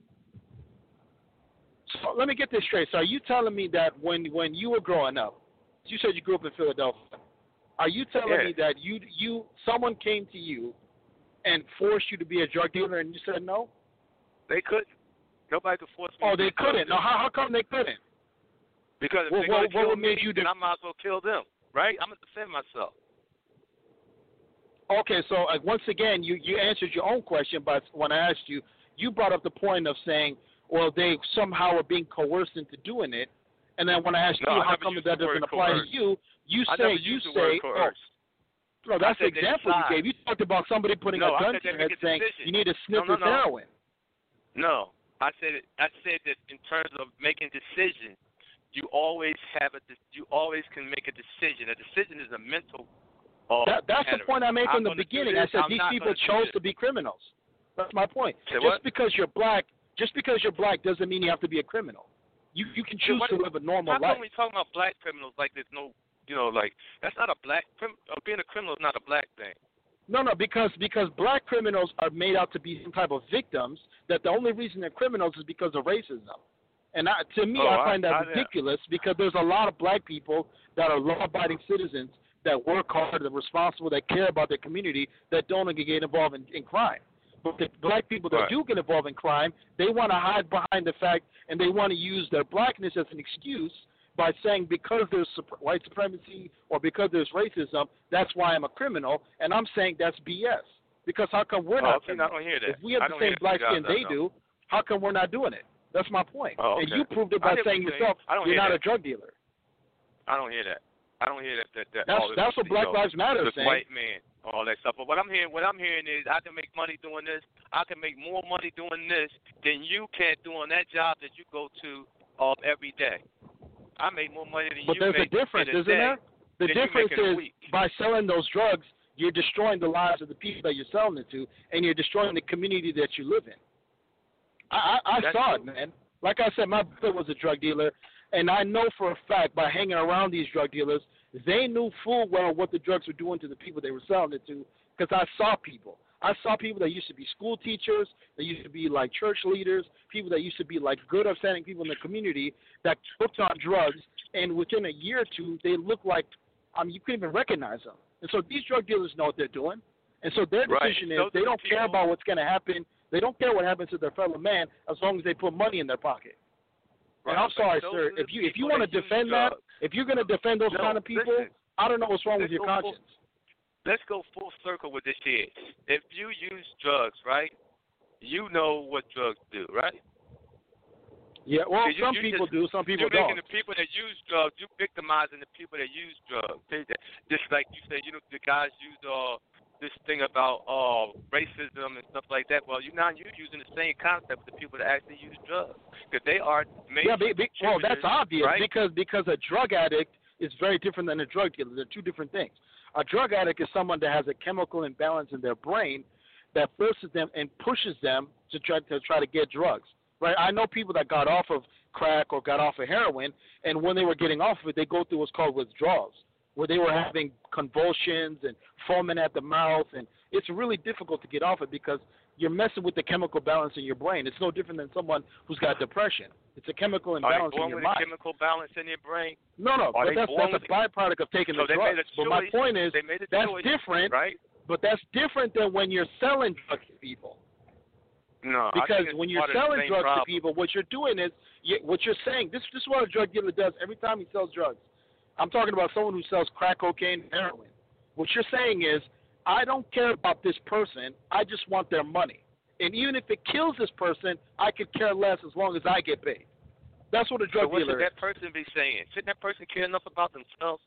So let me get this straight. So are you telling me that when when you were growing up, you said you grew up in Philadelphia. Are you telling Yeah. me that you you someone came to you and forced you to be a drug dealer and you said no? They couldn't. Nobody could force me. Oh, to be they a drug couldn't. No, dealer. how how come they couldn't? Because if Well, they're what- going to what kill would make me, you then do- I might as well kill them, right? I'm going to defend myself. Okay, so uh, once again, you, you answered your own question, but when I asked you, you brought up the point of saying, well, they somehow are being coerced into doing it, and then when I asked No, you I how never come used that the word doesn't apply coerce. to you, you I say never you used the say, word oh, coerce. no, that's I the said they example you decide. gave. You talked about somebody putting No, a I gun said to your they head make a saying decision. you need to sniff No, no, this no. heroin. No, I said it, I said that in terms of making decisions, you always have a de- you always can make a decision. A decision is a mental. Uh, That, that's the matter. point I made I'm from the gonna do beginning. this, I said I'm these not people gonna do chose this. to be criminals. That's my point. Say Just what? because you're black, just because you're black doesn't mean you have to be a criminal. You you can choose What- to live a normal How life. come we talking about black criminals like there's no, you know, like that's not a black crim- uh, being a criminal is not a black thing. No, no, because because black criminals are made out to be some type of victims. That the only reason they're criminals is because of racism. And I, to me, Oh, I find I- that I- ridiculous because there's a lot of black people that are law-abiding citizens that work hard, that are responsible, that care about their community, that don't get involved in, in crime. But the black people that Right. do get involved in crime, they want to hide behind the fact, and they want to use their blackness as an excuse by saying because there's sup- white supremacy or because there's racism, that's why I'm a criminal. And I'm saying that's B S. Because how come we're Oh, not okay, I criminals? don't hear that. If we have I the don't same hear black that. skin they No. do, how come we're not doing it? That's my point. Oh, And okay. you proved it I by hear saying what you're yourself saying. I don't you're hear not that. a drug dealer. I don't hear that. I don't hear that. That, that That's all this, that's what you Black know, Lives Matter is this saying. white man, all that stuff. But what I'm hearing, what I'm hearing is, I can make money doing this. I can make more money doing this than you can doing that job that you go to um, every day. I make more money than But you there's a make difference, in a isn't day there? The than you difference make in a is week. by selling those drugs, you're destroying the lives of the people that you're selling it to, and you're destroying the community that you live in. I, I, I That's saw true. it, man. Like I said, my brother was a drug dealer, and I know for a fact by hanging around these drug dealers, they knew full well what the drugs were doing to the people they were selling it to, because I saw people. I saw people that used to be school teachers, that used to be like church leaders, people that used to be like good, upstanding people in the community that hooked on drugs, and within a year or two, they looked like, I mean, you couldn't even recognize them. And so these drug dealers know what they're doing. And so their Right. decision Those is they are the don't care people- about what's going to happen. They don't care what happens to their fellow man as long as they put money in their pocket. Right, And I'm but sorry, those sir. are the If you if you people want to that use defend that, drugs. if you're going to defend those No, kind of people, listen. I don't know what's wrong with Let's your go full- conscience. Let's go full circle with this here. If you use drugs, right, you know what drugs do, right? Yeah, well, You- some you people just- do, some people You're making don't. the people that use drugs, you victimizing the people that use drugs. They, they- just like you said, you know, the guys use uh, this thing about uh, racism and stuff like that. Well, you're not you're using the same concept with the people that actually use drugs, because they are major Yeah, be, be, well, that's obvious right? because because a drug addict is very different than a drug dealer. They're two different things. A drug addict is someone that has a chemical imbalance in their brain that forces them and pushes them to try to try to get drugs. Right? I know people that got off of crack or got off of heroin, and when they were getting off of it, they go through what's called withdrawals, where they were having convulsions and foaming at the mouth, and it's really difficult to get off it because you're messing with the chemical balance in your brain. It's no different than someone who's got depression. It's a chemical imbalance in your with mind. A chemical balance in your brain? No, no, Are but that's, that's a byproduct of taking so the drugs. But my point is, that's choice, different, right? But that's different than when you're selling drugs to people. No, because when you're selling drugs problem. to people, what you're doing is, you, what you're saying, this, this is what a drug dealer does every time he sells drugs. I'm talking about someone who sells crack cocaine and heroin. What you're saying is, I don't care about this person, I just want their money. And even if it kills this person, I could care less as long as I get paid. That's what a drug so what dealer should that person be saying? Shouldn't that person care enough about themselves?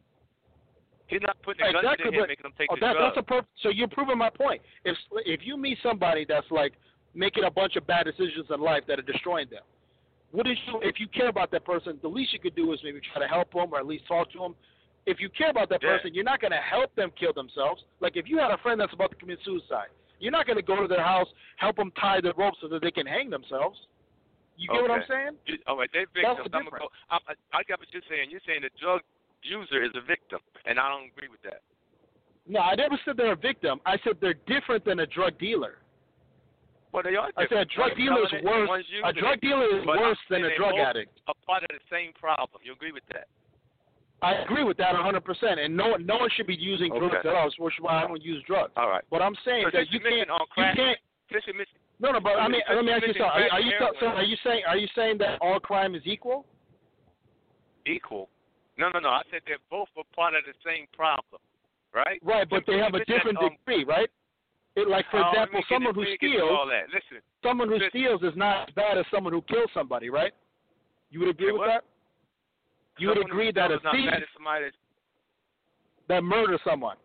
He's not putting a gun exactly, to their head but, and making them take oh, the that, drugs. That's a perp- so you're proving my point. If if you meet somebody that's like making a bunch of bad decisions in life that are destroying them, what is you, if you care about that person, the least you could do is maybe try to help them or at least talk to them. If you care about that yeah. person, you're not going to help them kill themselves. Like if you had a friend that's about to commit suicide, you're not going to go to their house, help them tie the rope so that they can hang themselves. You get okay. what I'm saying? You, all right, they're victims. That's the I'm difference. Go, I, I, I get what you're saying. You're saying the drug user is a victim, and I don't agree with that. No, I never said they're a victim. I said they're different than a drug dealer. Well, they are I said a drug one's dealer is worse. A drug dealer is but worse than a drug addict. A part of the same problem. You agree with that? I agree with that one hundred percent. And no, no one should be using okay. drugs at all, which is why I don't use drugs. All right. But I'm saying so that you can't. On crack, you can't. Missing, no, no. But I mean, let me ask you something. Are, are you so, so? Are you saying? Are you saying that all crime is equal? Equal? No, no, no. I said they're both a part of the same problem. Right? Right, but they have a different um, degree, right? It, like, for oh, example, someone who steals, all that. Listen, someone who listen. steals is not as bad as someone who kills somebody, right? You would agree hey, with what? that? You someone would agree that a not thief bad as somebody that murders someone.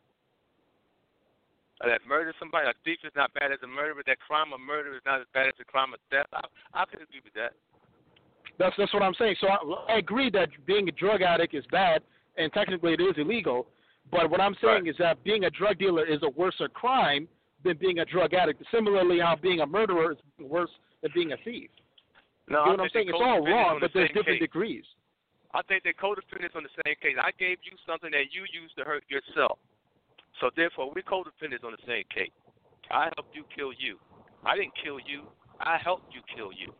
That murders somebody, a thief is not bad as a murderer, but that crime of murder is not as bad as the crime of theft. I, I can agree with that. That's that's what I'm saying. So I, I agree that being a drug addict is bad, and technically it is illegal. But what I'm saying right. is that being a drug dealer is a worse crime than being a drug addict. Similarly, how being a murderer is worse than being a thief. No, you know what I'm saying? It's all wrong, but there's different case. degrees. I think they're codependents on the same case. I gave you something that you used to hurt yourself. So therefore, we're codependents on the same case. I helped you kill you. I didn't kill you. I helped you kill you.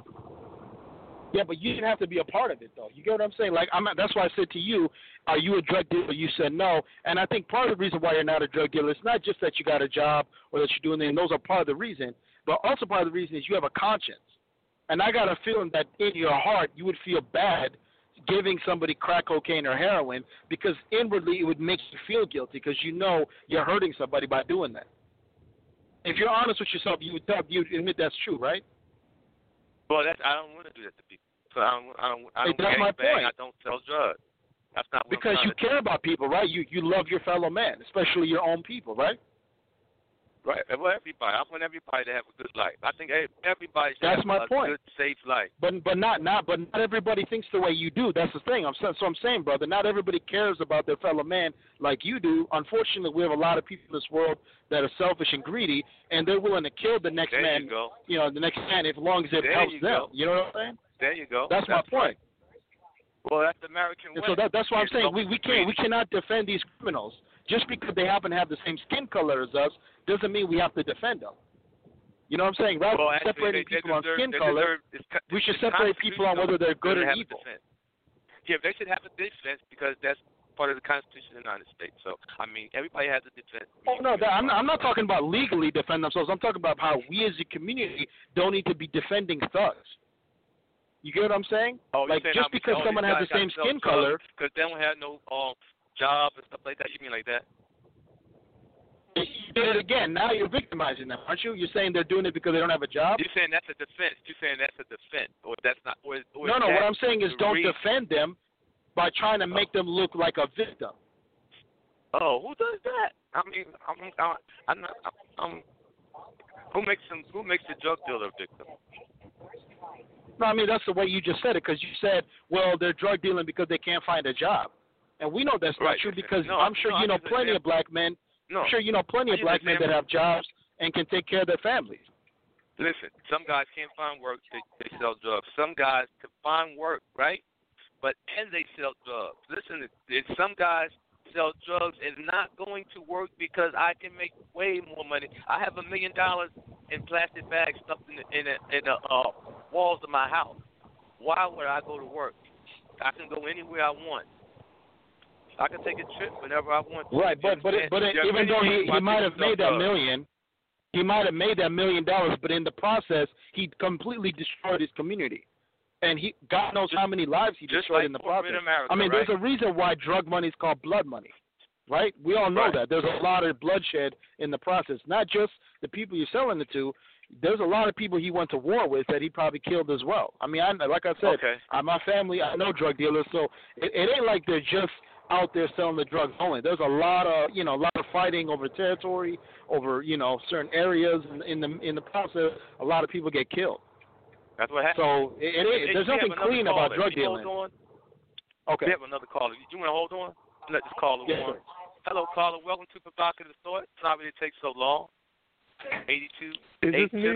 Yeah, but you didn't have to be a part of it, though. You get what I'm saying? Like, I'm. That's why I said to you, are you a drug dealer? You said no. And I think part of the reason why you're not a drug dealer is not just that you got a job or that you're doing it, and those are part of the reason, but also part of the reason is you have a conscience. And I got a feeling that in your heart you would feel bad giving somebody crack cocaine or heroin because inwardly it would make you feel guilty because you know you're hurting somebody by doing that. If you're honest with yourself, you would tell, you would admit that's true, right? Well, that's, I don't want to do that to people. So I don't. I don't. I don't hey, that's my bang, point. I don't sell drugs. That's not what because I'm you care about people, right? You you love your fellow man, especially your own people, right? Right. Well, everybody. I want everybody to have a good life. I think everybody should That's have my a point. good, safe life. But but not not but not everybody thinks the way you do. That's the thing. I'm so I'm saying, brother. Not everybody cares about their fellow man like you do. Unfortunately, we have a lot of people in this world that are selfish and greedy, and they're willing to kill the next there man. You, go. you know, the next man, as long as it there helps you them. Go. You know what I'm saying? There you go. That's, that's my point. Right. Well, that's the American and way. so that, that's why I'm saying we, we can't we greedy. cannot defend these criminals just because they happen to have the same skin color as us. Doesn't mean we have to defend them. You know what I'm saying? Rather well, than actually, separating they, they people deserve, on skin they color, deserve, we should separate people on whether they're good or evil. Yeah, they should have a defense because that's part of the Constitution of the United States. So, I mean, everybody has a defense. Oh, no, that, I'm, not, I'm not talking about legally defend themselves. I'm talking about how we as a community don't need to be defending thugs. You get what I'm saying? Oh, like, saying just I'm, because oh, someone has the same skin color. Because they don't have no um, job and stuff like that. You mean like that? You did it again. Now you're victimizing them, aren't you? You're saying they're doing it because they don't have a job? You're saying that's a defense. You're saying that's a defense. Or that's not. Or, or no, no. What I'm saying is don't reason. defend them by trying to make them look like a victim. Oh, who does that? I mean, I'm, I'm, I'm, not, I'm who makes them? Who makes the drug dealer a victim? No, I mean that's the way you just said it because you said, well, they're drug dealing because they can't find a job, and we know that's right. not true because no, I'm sure no, you know plenty of black men. No, I'm sure you know plenty of black men that have jobs and can take care of their families. Listen, some guys can't find work, they, they sell drugs. Some guys can find work, right? But and they sell drugs. Listen, if some guys sell drugs and not going to work because I can make way more money. I have a million dollars in plastic bags stuffed in the, in the, in the uh, walls of my house. Why would I go to work? I can go anywhere I want. I can take a trip whenever I want to. Right, but but it, but it, even though he, he might have made that million, he might have made that million dollars, but in the process, he completely destroyed his community. And he, God knows how many lives he destroyed like in the process. America, I mean, right? there's a reason why drug money is called blood money, right? We all know right. that. There's a lot of bloodshed in the process. Not just the people you're selling it to. There's a lot of people he went to war with that he probably killed as well. I mean, I, like I said, okay. I, my family, I know drug dealers, so it, it ain't like they're just out there selling the drugs only. There's a lot of, you know, a lot of fighting over territory, over, you know, certain areas. In, in the in the process, a lot of people get killed. That's what happened. So it, it is. There's nothing clean caller. about drug dealing. Hold on. Okay. We have another caller. You want to hold on? Let this caller yes, on. Sir. Hello, caller. Welcome to Provocative Thought. Sorry it takes so long. eighty-two. Is this me?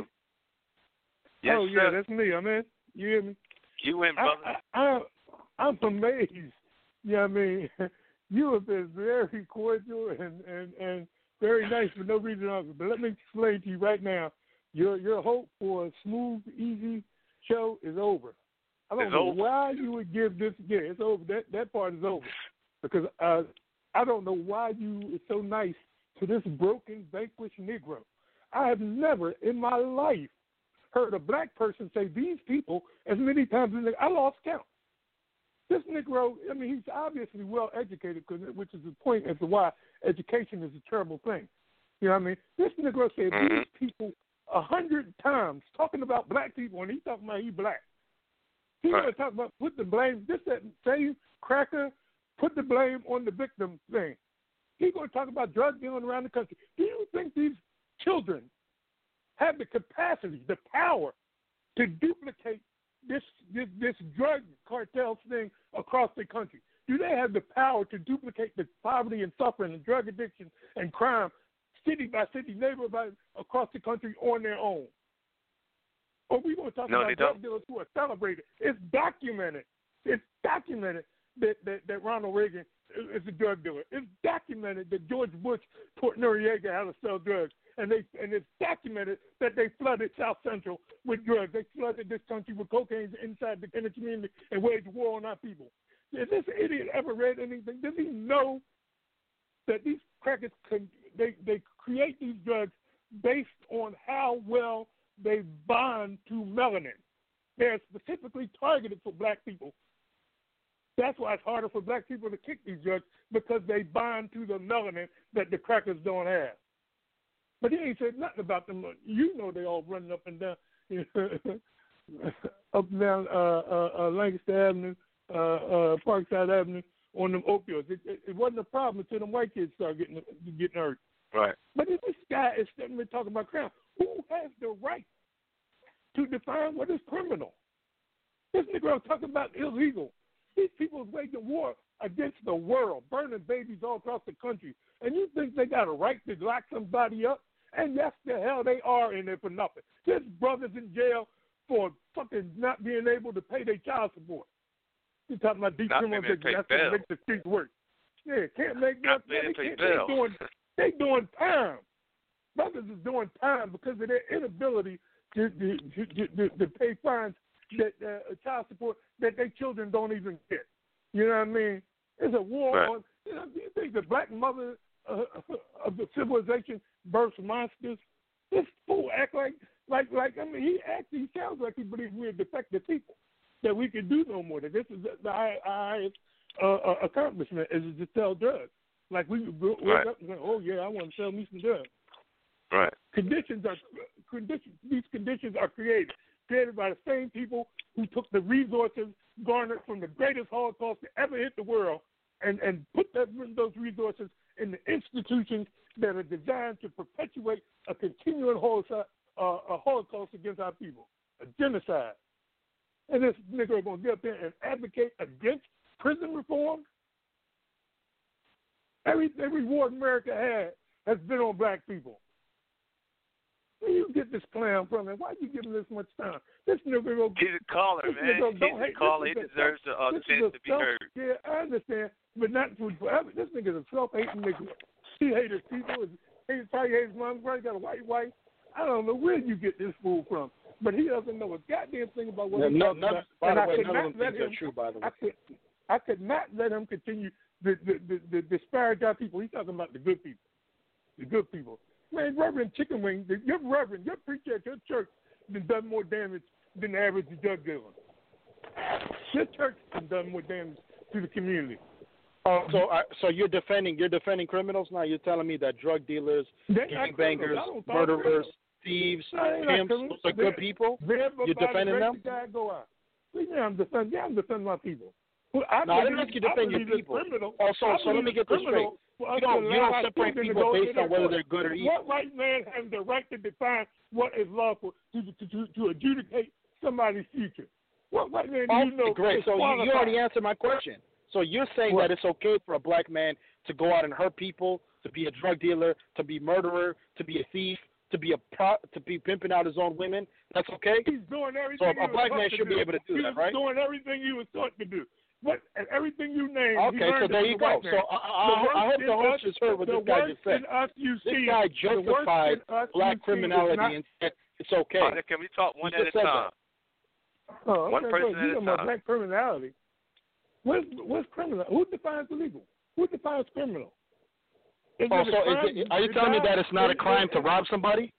Yes, oh, sir. yeah, that's me. I'm in. You hear me? You in, brother. I, I, I, I'm amazed. You know what I mean? You have been very cordial and, and, and very nice for no reason other. But let me explain to you right now. Your your hope for a smooth, easy show is over. I don't it's know over. why you would give this. Yeah, it's over. That that part is over. Because uh, I don't know why you are so nice to this broken, vanquished Negro. I have never in my life heard a black person say these people as many times as I lost count. This Negro, I mean, he's obviously well educated, which is the point as to why education is a terrible thing. You know what I mean? This Negro said mm-hmm. these people a hundred times talking about black people, and he's talking about he black. He's right. going to talk about put the blame, this that same cracker, put the blame on the victim thing. He's going to talk about drug dealing around the country. Do you think these children have the capacity, the power to duplicate this this, this drug cartel thing across the country? Do they have the power to duplicate the poverty and suffering and drug addiction and crime city by city, neighborhood by across the country on their own? Or we going to talk no, about drug dealers who are celebrated? It's documented. It's documented that, that, that Ronald Reagan is a drug dealer. It's documented that George Bush taught Noriega how to sell drugs. And they and it's documented that they flooded South Central with drugs. They flooded this country with cocaine inside the, in the community and waged war on our people. Has this idiot ever read anything? Does he know that these crackers can, they they create these drugs based on how well they bond to melanin? They're specifically targeted for black people. That's why it's harder for black people to kick these drugs, because they bond to the melanin that the crackers don't have. But he ain't said nothing about them. You know they all running up and down, up and down uh, uh, uh, Lancaster Avenue, uh, uh, Parkside Avenue on them opioids. It, it, it wasn't a problem until them white kids started getting getting hurt. Right. But if this guy is sitting there talking about crime, who has the right to define what is criminal? This Negro talking about illegal. These people is waging war against the world, burning babies all across the country. And you think they got a right to lock somebody up? And yes, the hell they are in there for nothing. There's brothers in jail for fucking not being able to pay their child support. You're talking about decriminalization. That's what makes the streets work. Yeah, can't make not they, they, can't, they doing they doing time. Brothers is doing time because of their inability to to, to, to, to pay fines that uh, child support that their children don't even get. You know what I mean? There's a war right. on. You know, do you think the black mother uh, of the civilization births monsters? This fool act like like like I mean he actually sounds like he believes we're defective people, that we can do no more. That this is the, the highest uh, uh, accomplishment is to sell drugs. Like we wake right. up and say, oh yeah, I want to sell me some drugs. Right. Conditions are conditions. These conditions are created created by the same people who took the resources garnered from the greatest Holocaust to ever hit the world and, and put that, those resources in the institutions that are designed to perpetuate a continuing Holocaust, uh, a Holocaust against our people, a genocide. And this nigga going to get up there and advocate against prison reform? Every, every war America had has been on black people. Where you get this clown from, and why you give him this much time? This nigga go. He's a caller, man. Nigga, He's a caller. He deserves the uh, chance to be heard. Yeah, I understand, but not for forever. This nigga's a self-hating nigga. He hates his people. He probably hates his mom. Probably got a white wife. I don't know where you get this fool from, but he doesn't know a goddamn thing about what Yeah, he's no, talking none, about. by And the I way, could none not of them let things him. are true, by the way. I could, I could not let him continue to, to, to, to disparage our people. He's talking about the good people. The good people. Man, Reverend Chicken Wing, your reverend, your preacher at your church has done more damage than the average drug dealer. Your church has done more damage to the community. Oh, so uh, so you're defending you're defending criminals now? You're telling me that drug dealers, gangbangers, murderers, thieves, pimps, those are good people? You're defending them? Go out. Yeah, I'm defending. Yeah, I'm defending my people. Well, I no, I didn't ask you to defend your people. Oh, so, so let me get this straight. You don't, you don't separate people based on whether they're good or evil. What white man has the right to define what is lawful to to, to, to adjudicate somebody's future? What white man do oh, you know? Great. So you, you already answered my question. So you're saying what? that it's okay for a black man to go out and hurt people, to be a drug dealer, to be a murderer, to be a thief, to be a pro, to be pimping out his own women? That's okay? He's doing everything. So a black man should be able to do he that, right? He's doing everything he was taught to do. What, and everything you named. Okay, so there you go. So I, I, I hope the host has heard what this guy just said. This guy justified black criminality not, and said it's okay. Oh, can we talk one at a time? Oh, okay, one person at a time. Black criminality. What's, what's criminal? Who defines illegal? Who defines criminal? Is oh, so is it, are you telling me that it's not a crime to rob somebody?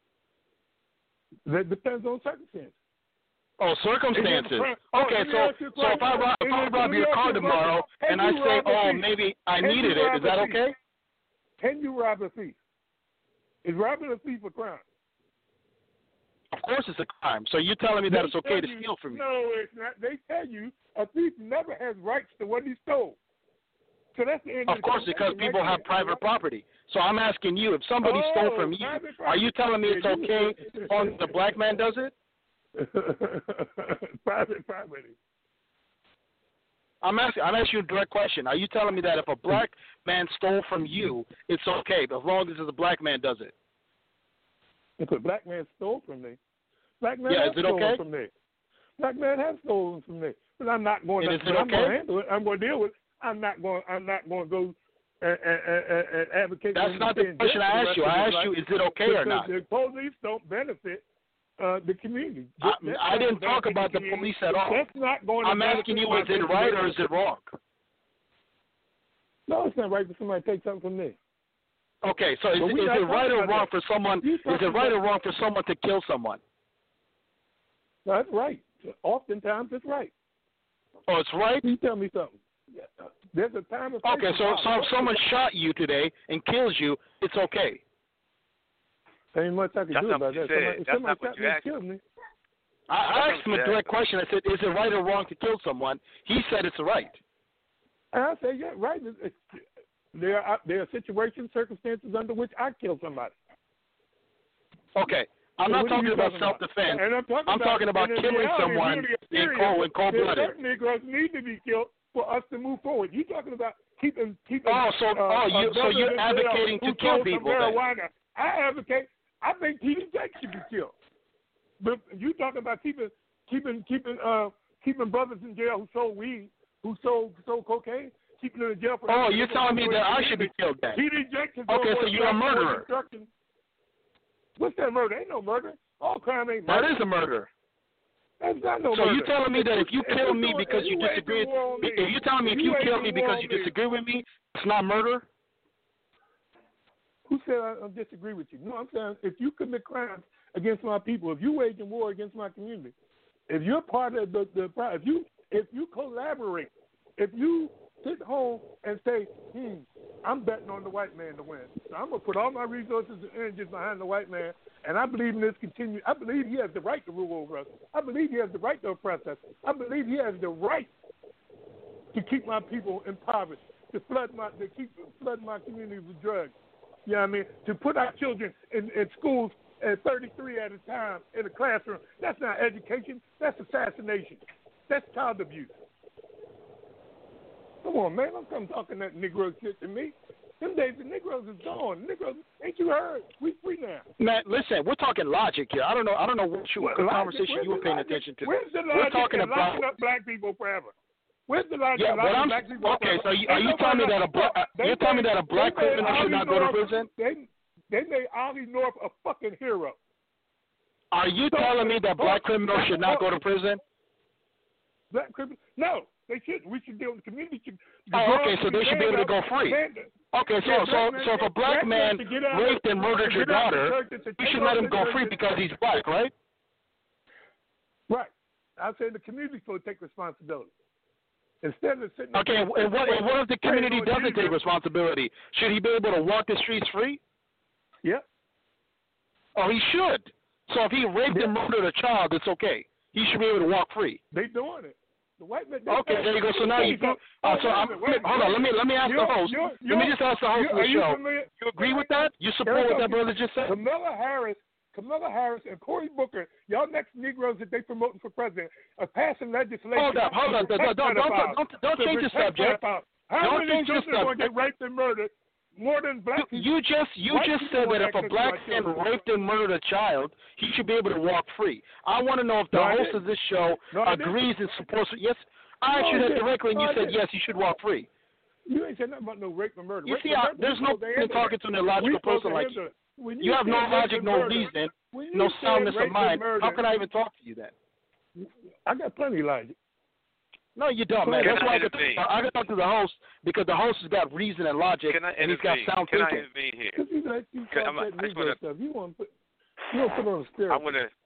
That depends on circumstances. Oh, circumstances. Okay, so so if I rob, if I rob your car tomorrow and I say, oh, maybe I needed it, is that okay? Can you rob a thief? Is robbing a thief a crime? Of course it's a crime. So you're telling me that it's okay to steal from me? No, it's not. They tell you a thief never has rights to what he stole. So that's the end of course, because people have private property. So I'm asking you, if somebody stole from you, are you telling me it's okay as long as the black man does it? Private property. I'm asking. I'm asking you a direct question. Are you telling me that if a black man stole from you, it's okay, as long as the black man does it? If a black man stole from me, black man yeah, has is it stolen okay? from me. Black man has stolen from me, but I'm not going. And to, is it I'm okay? going to handle it. I'm going to deal with it. I'm not going. I'm not going to go and, and, and, and advocate. That's not the question I asked you. I asked you, is it okay or not? The police don't benefit uh, the community. I, I didn't talk about the police at all. That's not going. I'm asking you, is it right or is it wrong? No, it's not right for somebody to take something from me. Okay, so is, is it right or wrong for someone? Is it right or wrong for someone to kill someone? No, that's right. Oftentimes, it's right. Oh, it's right? You tell me something. There's a time of okay, so, so if someone shot you today and kills you, it's okay. There ain't much I can That's do about that. Somebody, That's somebody not what shot you me and asked. killed me. I, I asked him a direct question. I said, is it right or wrong to kill someone? He said it's right. And I say, yeah, right. It's, it's, there are there are situations, circumstances under which I kill somebody. Okay. I'm so not talking about, talking self-defense. About? I'm talking I'm about, talking about killing reality, someone in cold, in cold-blooded. Certain Negroes need to be killed for us to move forward. You're talking about keeping keeping. Oh, so uh, oh, you, so you're advocating to kill people? Marijuana. I advocate. I think T D Jakes should be killed. But you talking about keeping keeping keeping uh keeping brothers in jail who sold weed, who sold sold cocaine, keeping them in jail for. Oh, you're telling me that I should be killed then? T D Jakes is okay, so you're a murderer. What's that murder? Ain't no murder. All crime ain't murder. That is a murder. That's not no so murder. you telling me that if you kill me because you disagree, if you telling me if you kill me because you disagree with me, it's not murder? Who said I, I disagree with you? No, I'm saying if you commit crimes against my people, if you waging war against my community, if you're part of the, the if you if you collaborate, if you sit home and say, hmm, I'm betting on the white man to win. So I'm gonna put all my resources and energies behind the white man, and I believe in this continue. I believe he has the right to rule over us. I believe he has the right to oppress us. I believe he has the right to keep my people impoverished to flood my to keep flood my community with drugs. You know what I mean? To put our children in, in schools at thirty-three at a time in a classroom. That's not education. That's assassination. That's child abuse. Come on, man. Don't come talking that Negro shit to me. Them days the Negroes is gone. Negroes, ain't you heard? We free now. Man, listen, we're talking logic here. I don't know. I don't know what you What the logic? conversation Where's you were the paying logic? attention to. Where's the We're logic talking in about locking up black people forever? Where's the logic yeah. in What locking I'm black people up okay. forever? So you, are Ain't you telling me that a black uh, they you're telling me made- that a black they made criminal should Ollie not go to North- prison? They they made Ollie North a fucking hero. Are you So- telling me that black so- criminals should not go to prison? Black criminals? No, they shouldn't. We should deal with the community. Should, the Oh, okay. drugs So they should be able to go free. Man, Okay, so Yeah, so black man- so if a black black man man to get out of- raped and murdered to your get out of daughter, churches, to you take should off let him the go free churches. because he's black, right? Right. I said the community's supposed to take responsibility. Instead of sitting Okay, and what, and what if the community Hey, doesn't take responsibility? Should he be able to walk the streets free? Yep. Oh, he should. So if he raped Yeah. and murdered a child, it's okay. He should be able to walk free. They doing it. The white man. they- Okay, there you go. So now you So- uh, so wait a I'm, minute, wait a hold on. Let me let me ask the You're- host. you're- Let me you're- just ask the host you're- of the are you show. familiar- You agree with that? You support Eric, what that brother just said? Kamala Harris, Kamala Harris, and Cory Booker, y'all next Negroes that they promoting for president, are passing legislation. Hold up, hold up. to Don't don't protect don't pedophiles, don't, don't to change the protect subject. pedophiles. How Don't many change the children are going to subject. get raped and murdered more than black people? You just you White just people said want that if a access to black our man children. raped and murdered a child, he should be able to walk free. I want to know if the No, I host didn't. of this show No, I didn't. agrees and supports. Yes, I asked No, you I that didn't. directly, and No, you I said didn't. yes, he should walk free. You ain't said nothing about no rape and murder. You Rape see, and I, murder, there's we no supposed to point in handle talking that. to an illogical We supposed person to like handle you. it. When You have said no rape logic, and no murder, reason, when you no said soundness rape of mind. and murder, How can I even talk to you then? I got plenty of logic. No, you don't, man. Can That's I why I can, intervene? I can talk to the host because the host has got reason and logic, Can I and he's got intervene? sound Can I thinking. intervene here? Because you like you Okay, talk I'm- that I just Negro wanna- stuff. You want to put you want to put on a steroid. I want to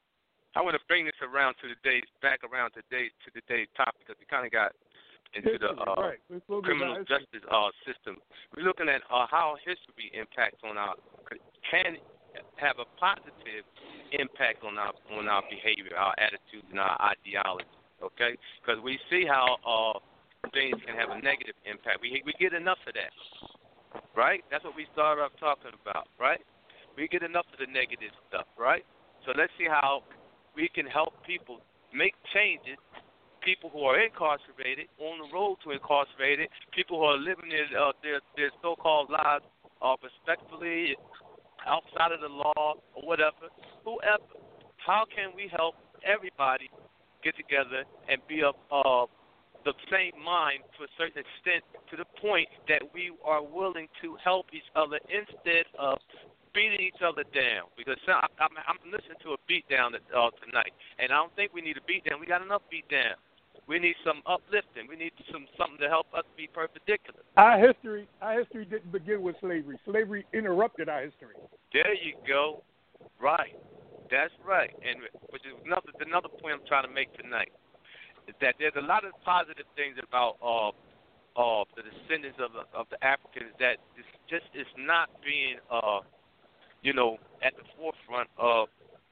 I want to bring this around to the day, back around to day to the day's topic because we kind of got into the uh, right. We're supposed to criminal about justice uh, system. We're looking at uh, how history impacts on our can have a positive impact on our on our behavior, our attitudes, and our ideology. Okay, because we see how uh, things can have a negative impact. We we get enough of that, right? That's what we started off talking about, right? We get enough of the negative stuff, right? So let's see how we can help people make changes. People who are incarcerated, on the road to incarcerated, people who are living their uh, their, their so-called lives uh, respectfully outside of the law or whatever, whoever. How can we help everybody get together and be of uh, the same mind to a certain extent, to the point that we are willing to help each other instead of beating each other down? Because I, I'm, I'm listening to a beat down uh, tonight, and I don't think we need a beat down. We got enough beat down. We need some uplifting. We need some something to help us be perpendicular. Our history, our history didn't begin with slavery. Slavery interrupted our history. There you go. Right. That's right. And which is another another point I'm trying to make tonight is that there's a lot of positive things about uh, uh, the descendants of the, of the Africans that is just is not being uh, you know at the forefront of.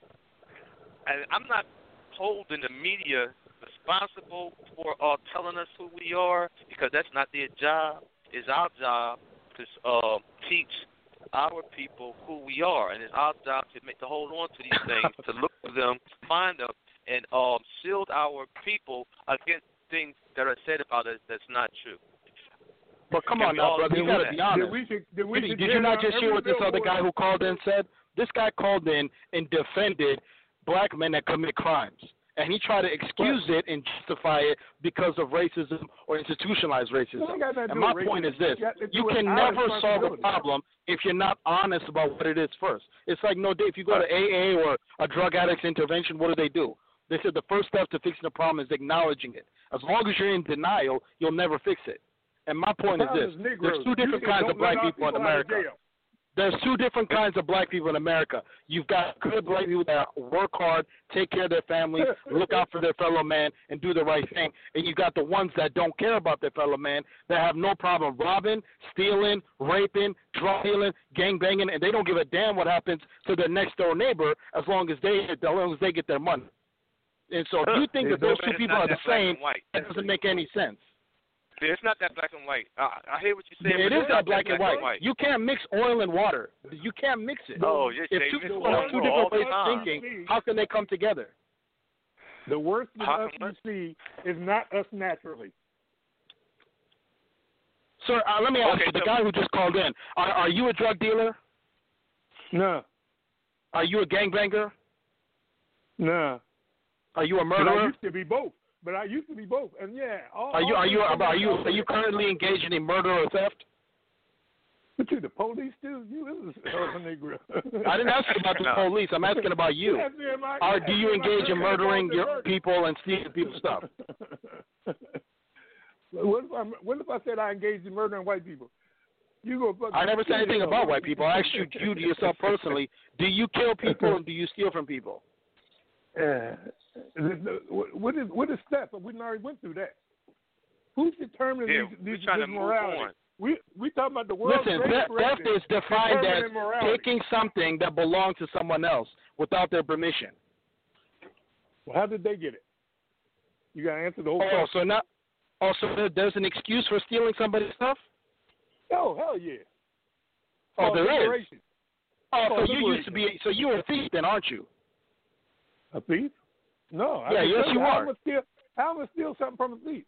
And I'm not holding the media responsible for uh, telling us who we are, because that's not their job. It's our job to uh, teach our people who we are, and it's our job to make to hold on to these things, to look for them, find them, and um, shield our people against things that are said about us that's not true. But come Can on we now, all brother, do you got to that? be Did honest. we, did we Did, should did tear you not down just hear every what this other billboard? guy who called in said? This guy called in and defended black men that commit crimes. And he tried to excuse it and justify it because of racism or institutionalized racism. Well, it got nothing to And do my with point racism. is this. It got to do You with can our never solve a responsibility. problem if you're not honest about what it is first. It's like, no, if you go to A A or a drug addict's intervention, what do they do? They said the first step to fixing the problem is acknowledging it. As long as you're in denial, you'll never fix it. And my point is this. There's two different kinds of black people in America. There's two different kinds of black people in America. You've got good black people that work hard, take care of their families, look out for their fellow man, and do the right thing. And you've got the ones that don't care about their fellow man, that have no problem robbing, stealing, raping, drug dealing, gang banging, and they don't give a damn what happens to their next door neighbor as long as they as long as they get their money. And so if you think that those two people are the same, that doesn't make any sense. It's not that black and white. Uh, I hear what you're saying. It but is it's that not black, that and, black white. and white. You can't mix oil and water. You can't mix it. Oh, you're if saying two mix people oil have two all different ways the of time. thinking, how can they come together? The worst of How us come you see is not us naturally. Sir, uh, let me ask Okay, you, the so- guy who just called in, are, are you a drug dealer? No, Are you a gangbanger? no. Are you a But I murderer? used to be both. But I used to be both. And yeah, all, Are you all are you things are you come are you currently engaged in a murder or theft? But you the police too? You this is hell of a Negro. I didn't ask you about the No. police. I'm asking about you. asked me am I- Or you do asked you me am I engage in criminally murdering involved in your murder? people and stealing people's stuff? What if, I, what if I said I engaged in murdering white people? You go. fuck- I never said anything about white people. I asked you, you to yourself personally. Do you kill people and do you steal from people? Uh, what is what is theft? We already went through that. Who's determining Yeah, these, we're these, trying this to move morality? on. We we talking about the world's Listen, greatest theft, theft president is defined as determining morality. taking something that belonged to someone else without their permission. Well, how did they get it? You got to answer the whole Oh, question. so not. Also, there- there's an excuse for stealing somebody's stuff. Oh hell yeah! Oh, there is. liberation. Oh, Oh, so you used to be. So you were a thief, then, aren't you? A thief? No. I Yeah, can yes, tell you how are. I'ma steal, how am I steal something from a thief?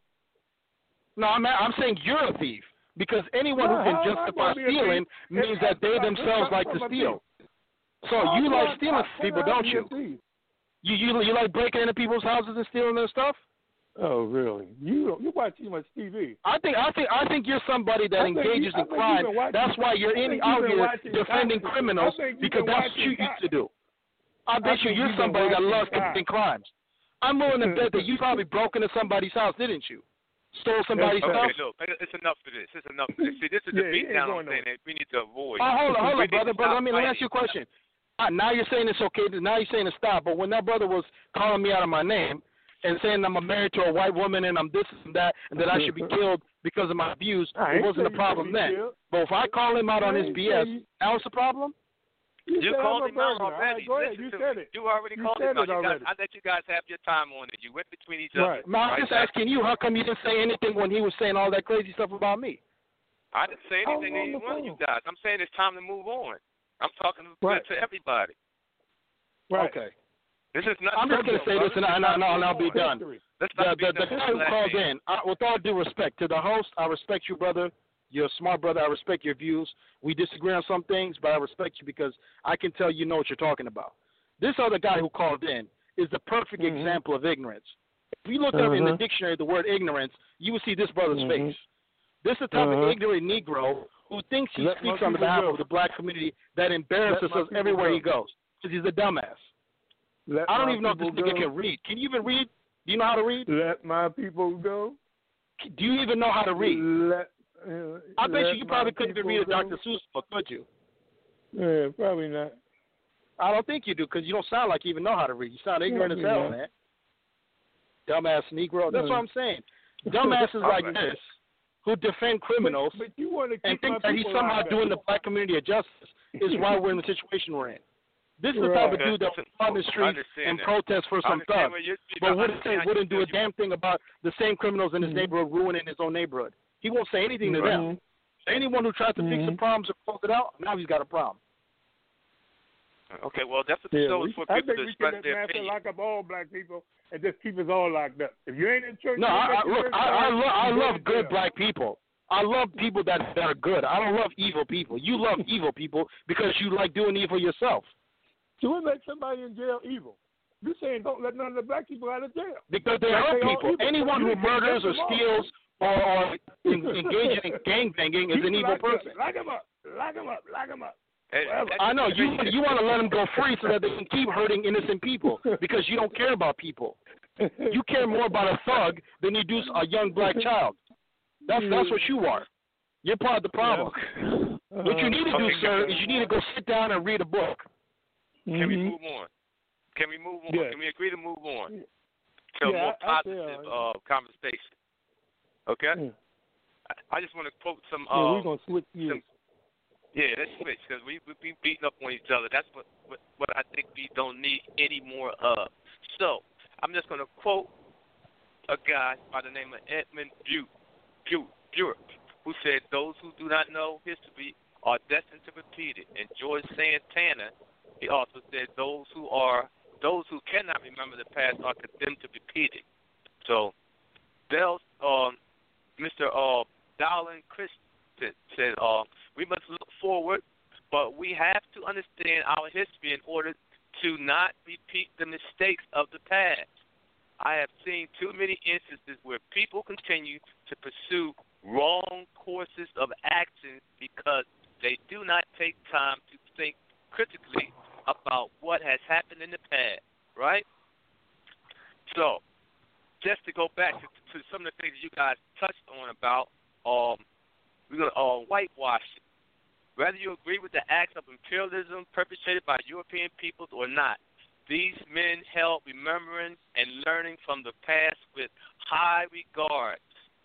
No, I'm I'm saying you're a thief because anyone Well, who how can am I justify gonna be a stealing thief means if that they I- themselves if like I'm to a steal. So How you can like I- stealing how from can people, I don't be a you? thief? You you you like breaking into people's houses and stealing their stuff? Oh really? You don't, you watch too much T V. I think I think I think you're somebody that I think you- engages I in think you've crime. been watching- That's why you're I in think out you've been here watching defending cops. criminals I think you've because been that's what you watching used to do. I bet you think you're you've been somebody that watching loves cops. committing crimes. I'm willing to bet that you probably broke into somebody's house, didn't you? Stole somebody's Okay, stuff. Okay, look, it's enough for this. It's enough for this. See, this is Yeah, the he beat ain't down going I'm saying nowhere. that we need to avoid. Oh, hold on, hold We on, need brother. to Brother, stop let me let me ask you a fighting. question. Uh, now you're saying it's okay. To, now you're saying to stop. But when that brother was calling me out of my name and saying I'm married to a white woman and I'm this and that and that I should be killed because of my views, I it ain't wasn't say a you problem should be then. killed. But if I call him out on I his ain't B S, say you- that was the problem. You You said called I'm a him out burglar. All right, already. go ahead. Listen You to said me. it. You already You called said him out. it You guys, already. I let you guys have your time on it. You went between each Right. other. No, I'm right? just asking you, how come you didn't say anything when he was saying all that crazy stuff about me? I didn't say I was anything to on any the one of you phone. guys. I'm saying it's time to move on. I'm talking to, Right. to everybody. Right. Okay. This is not. I'm just going to say this, and, I, and, I, and I'll be done. History. Let's The, not the, beat the them guy who black called men. in, I, with all due respect to the host, I respect you, brother. You're a smart brother. I respect your views. We disagree on some things, but I respect you because I can tell you know what you're talking about. This other guy who called in is the perfect Mhm. example of ignorance. If you look up in the Mhm. dictionary the word ignorance, you will see this brother's Mhm. face. This is the type Uh-huh. of ignorant Negro who thinks he Let my speaks on people behalf go. of the black community that embarrasses Let my us people everywhere go. he goes because he's a dumbass. Let I don't my even know if this people nigga go. can read. Can you even read? Do you know how to read? Let my people go. Do you even know how to read? Let, uh, I bet let you you probably my couldn't even people read a go. Doctor Seuss book, could you? Yeah, probably not. I don't think you do because you don't sound like you even know how to read. You sound ignorant as hell, Yeah. man. Dumbass Negro. That's Mm. what I'm saying. Dumbasses like Right. this who defend criminals But, but you want to keep and think my that he's people somehow locked up. doing the black community a justice is why we're in the situation we're in. This is the type of Right. dude that would go on the I street understand and that. protest for I some understand thugs, where you're- but I wouldn't, understand say, how wouldn't you do a feel. damn thing about the same criminals in his Mhm. neighborhood ruining his own neighborhood. He won't say anything to them. Mhm. Anyone who tries to fix the Mhm. problems or close it out, now he's got a problem. Okay, well, that's what the Yeah, show we, is for, I people think to we express can their master opinion. lock up all black people and just keep us all locked up. If you ain't in church, No, you ain't I, I, got your look, church I, I, card, lo- I you go love to good jail. black people. I love people that, that are good. I don't love evil people. You love evil people because you like doing evil yourself. So what makes somebody in jail evil? You're saying don't let none of the black people out of jail. Because they Like hurt they all people. evil. Anyone You who can't murders or let them all. steals or, or en- engages in gangbanging is Keep an them evil locked up. person. Lock them up. Lock them up. Lock them up. And Well, that's I know just- you you want to let them go free so that they can keep hurting innocent people because you don't care about people. You care more about a thug than you do a young black child. That's that's what you are. You're part of the problem. What you need to do, Okay, sir, guys. is you need to go sit down and read a book. Can we Mhm. move on? Can we move on? Yeah. Can we agree to move on to Yeah, a more I- I positive feel- uh, conversation? Okay. Yeah. I, I just want to quote some. Yeah, Uh, we're gonna switch gears. some yeah, let's switch because we we be beating up on each other. That's what, what what I think we don't need any more of. So I'm just going to quote a guy by the name of Edmund Butte. Buick, who said those who do not know history are destined to repeat it. And George Santana, he also said those who are those who cannot remember the past are condemned to repeat it. So, Bell, um, Mister Uh, Dowling Christian said, uh, we must look forward, but we have to understand our history in order to not repeat the mistakes of the past. I have seen too many instances where people continue to pursue wrong courses of action because they do not take time to think critically about what has happened in the past, right? So, just to go back to, to some of the things you guys touched on about um, we're going to uh, whitewash it. Whether you agree with the acts of imperialism perpetrated by European peoples or not, these men held remembering and learning from the past with high regard,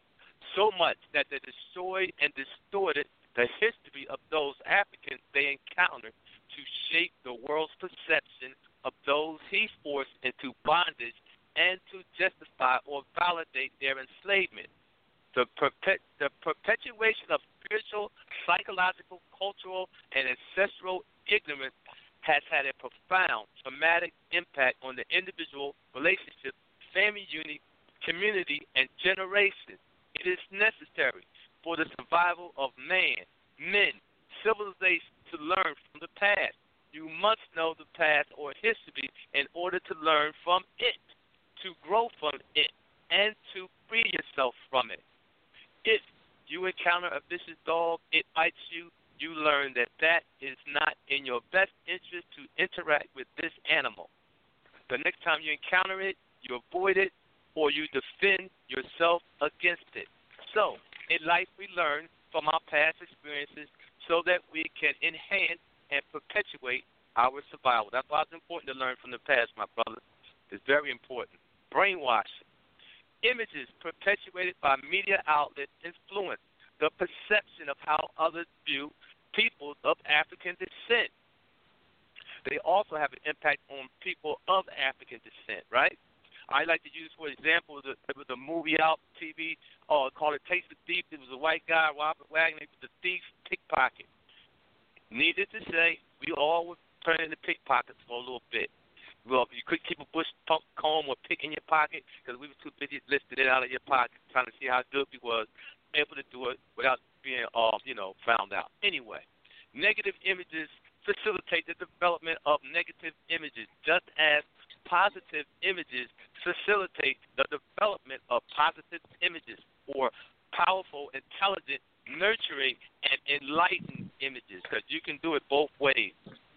so much that they destroyed and distorted the history of those Africans they encountered to shape the world's perception of those he forced into bondage and to justify or validate their enslavement. The, perpet- the perpetuation of spiritual, psychological, cultural, and ancestral ignorance has had a profound, traumatic impact on the individual, relationship, family unit, community, and generations. It is necessary for the survival of man, men, civilization to learn from the past. You must know the past or history in order to learn from it, to grow from it, and to free yourself from it. If you encounter a vicious dog, it bites you, you learn that that is not in your best interest to interact with this animal. The next time you encounter it, you avoid it, or you defend yourself against it. So, in life, we learn from our past experiences so that we can enhance and perpetuate our survival. That's why it's important to learn from the past, my brother. It's very important. Brainwashing. Images perpetuated by media outlets influence the perception of how others view peoples of African descent. They also have an impact on people of African descent, right? I like to use, for example, the, there was a movie out on T V uh, called A Taste of Thief. It was a white guy, Robert Wagner. He was a thief, pickpocket. Needless to say, we all were turning into pickpockets for a little bit. Well, you couldn't keep a bush comb or pick in your pocket because we were too busy lifting it out of your pocket, trying to see how good we was able to do it without being, uh, you know, found out. Anyway, negative images facilitate the development of negative images, just as positive images facilitate the development of positive images, or powerful, intelligent, nurturing, and enlightened images, because you can do it both ways.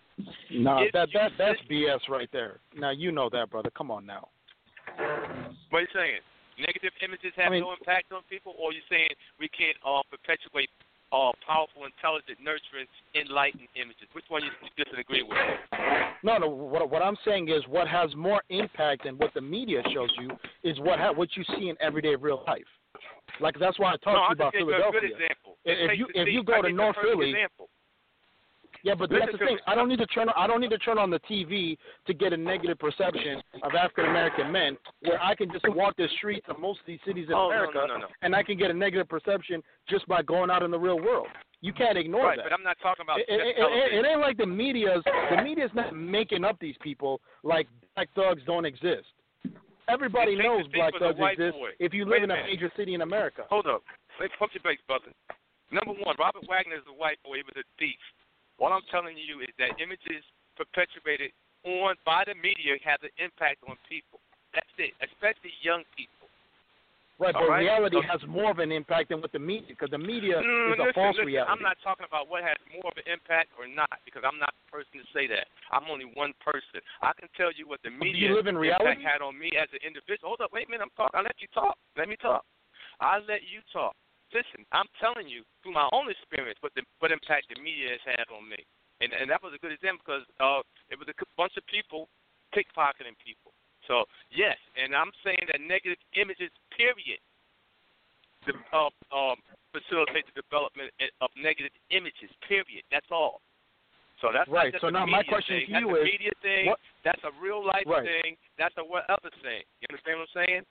No, If that that you that's sit- B S right there. Now you know that, brother. Come on now. What are you saying? Negative images have I mean- no impact on people, or are you saying we can't uh, perpetuate uh, powerful, intelligent, nurturing, enlightened images? Which one you, you disagree with? No, no. What what I'm saying is, what has more impact than what the media shows you is what ha- what you see in everyday real life. Like that's why I talked no, to you I about just gave you a good Philadelphia. example. If It you takes the if you thief. go I to gave you a North perfect Philly. example. Yeah, but Listen that's the to thing. me. I don't need to turn. I don't need to turn on the T V to get a negative perception of African American men. Where I can just walk the streets of most of these cities in Oh, no, America, no, no, no. and I can get a negative perception just by going out in the real world. You can't ignore Right, that. but I'm not talking about It, just it, it, television. it ain't like the media's. The media's not making up these people like black thugs don't exist. Everybody It takes knows the thief black for the thugs white exist boy. if you Wait live a in a minute. major city in America. Hold up. Wait, pump your brakes, brother. Number one, Robert Wagner is a white boy. He was a thief. All I'm telling you is that images perpetuated on by the media have an impact on people. That's it, especially young people. Right, All but right? reality So- has more of an impact than what the media, because the media Mm, is a listen, false listen, reality. I'm not talking about what has more of an impact or not, because I'm not the person to say that. I'm only one person. I can tell you what the do media you live in reality? impact had on me as an individual. Hold up, wait a minute, I'm talking. I'll let you talk. Let me talk. I'll let you talk. Listen, I'm telling you through my own experience what the what impact the media has had on me. And and that was a good example because uh, it was a bunch of people pickpocketing people. So, yes, and I'm saying that negative images, period, the, uh, um, facilitate the development of negative images, period. That's all. So that's Right, not just so a now my media question thing. to That's you a is, media thing. what- That's a real life Right. thing. That's a what other thing. You understand what I'm saying?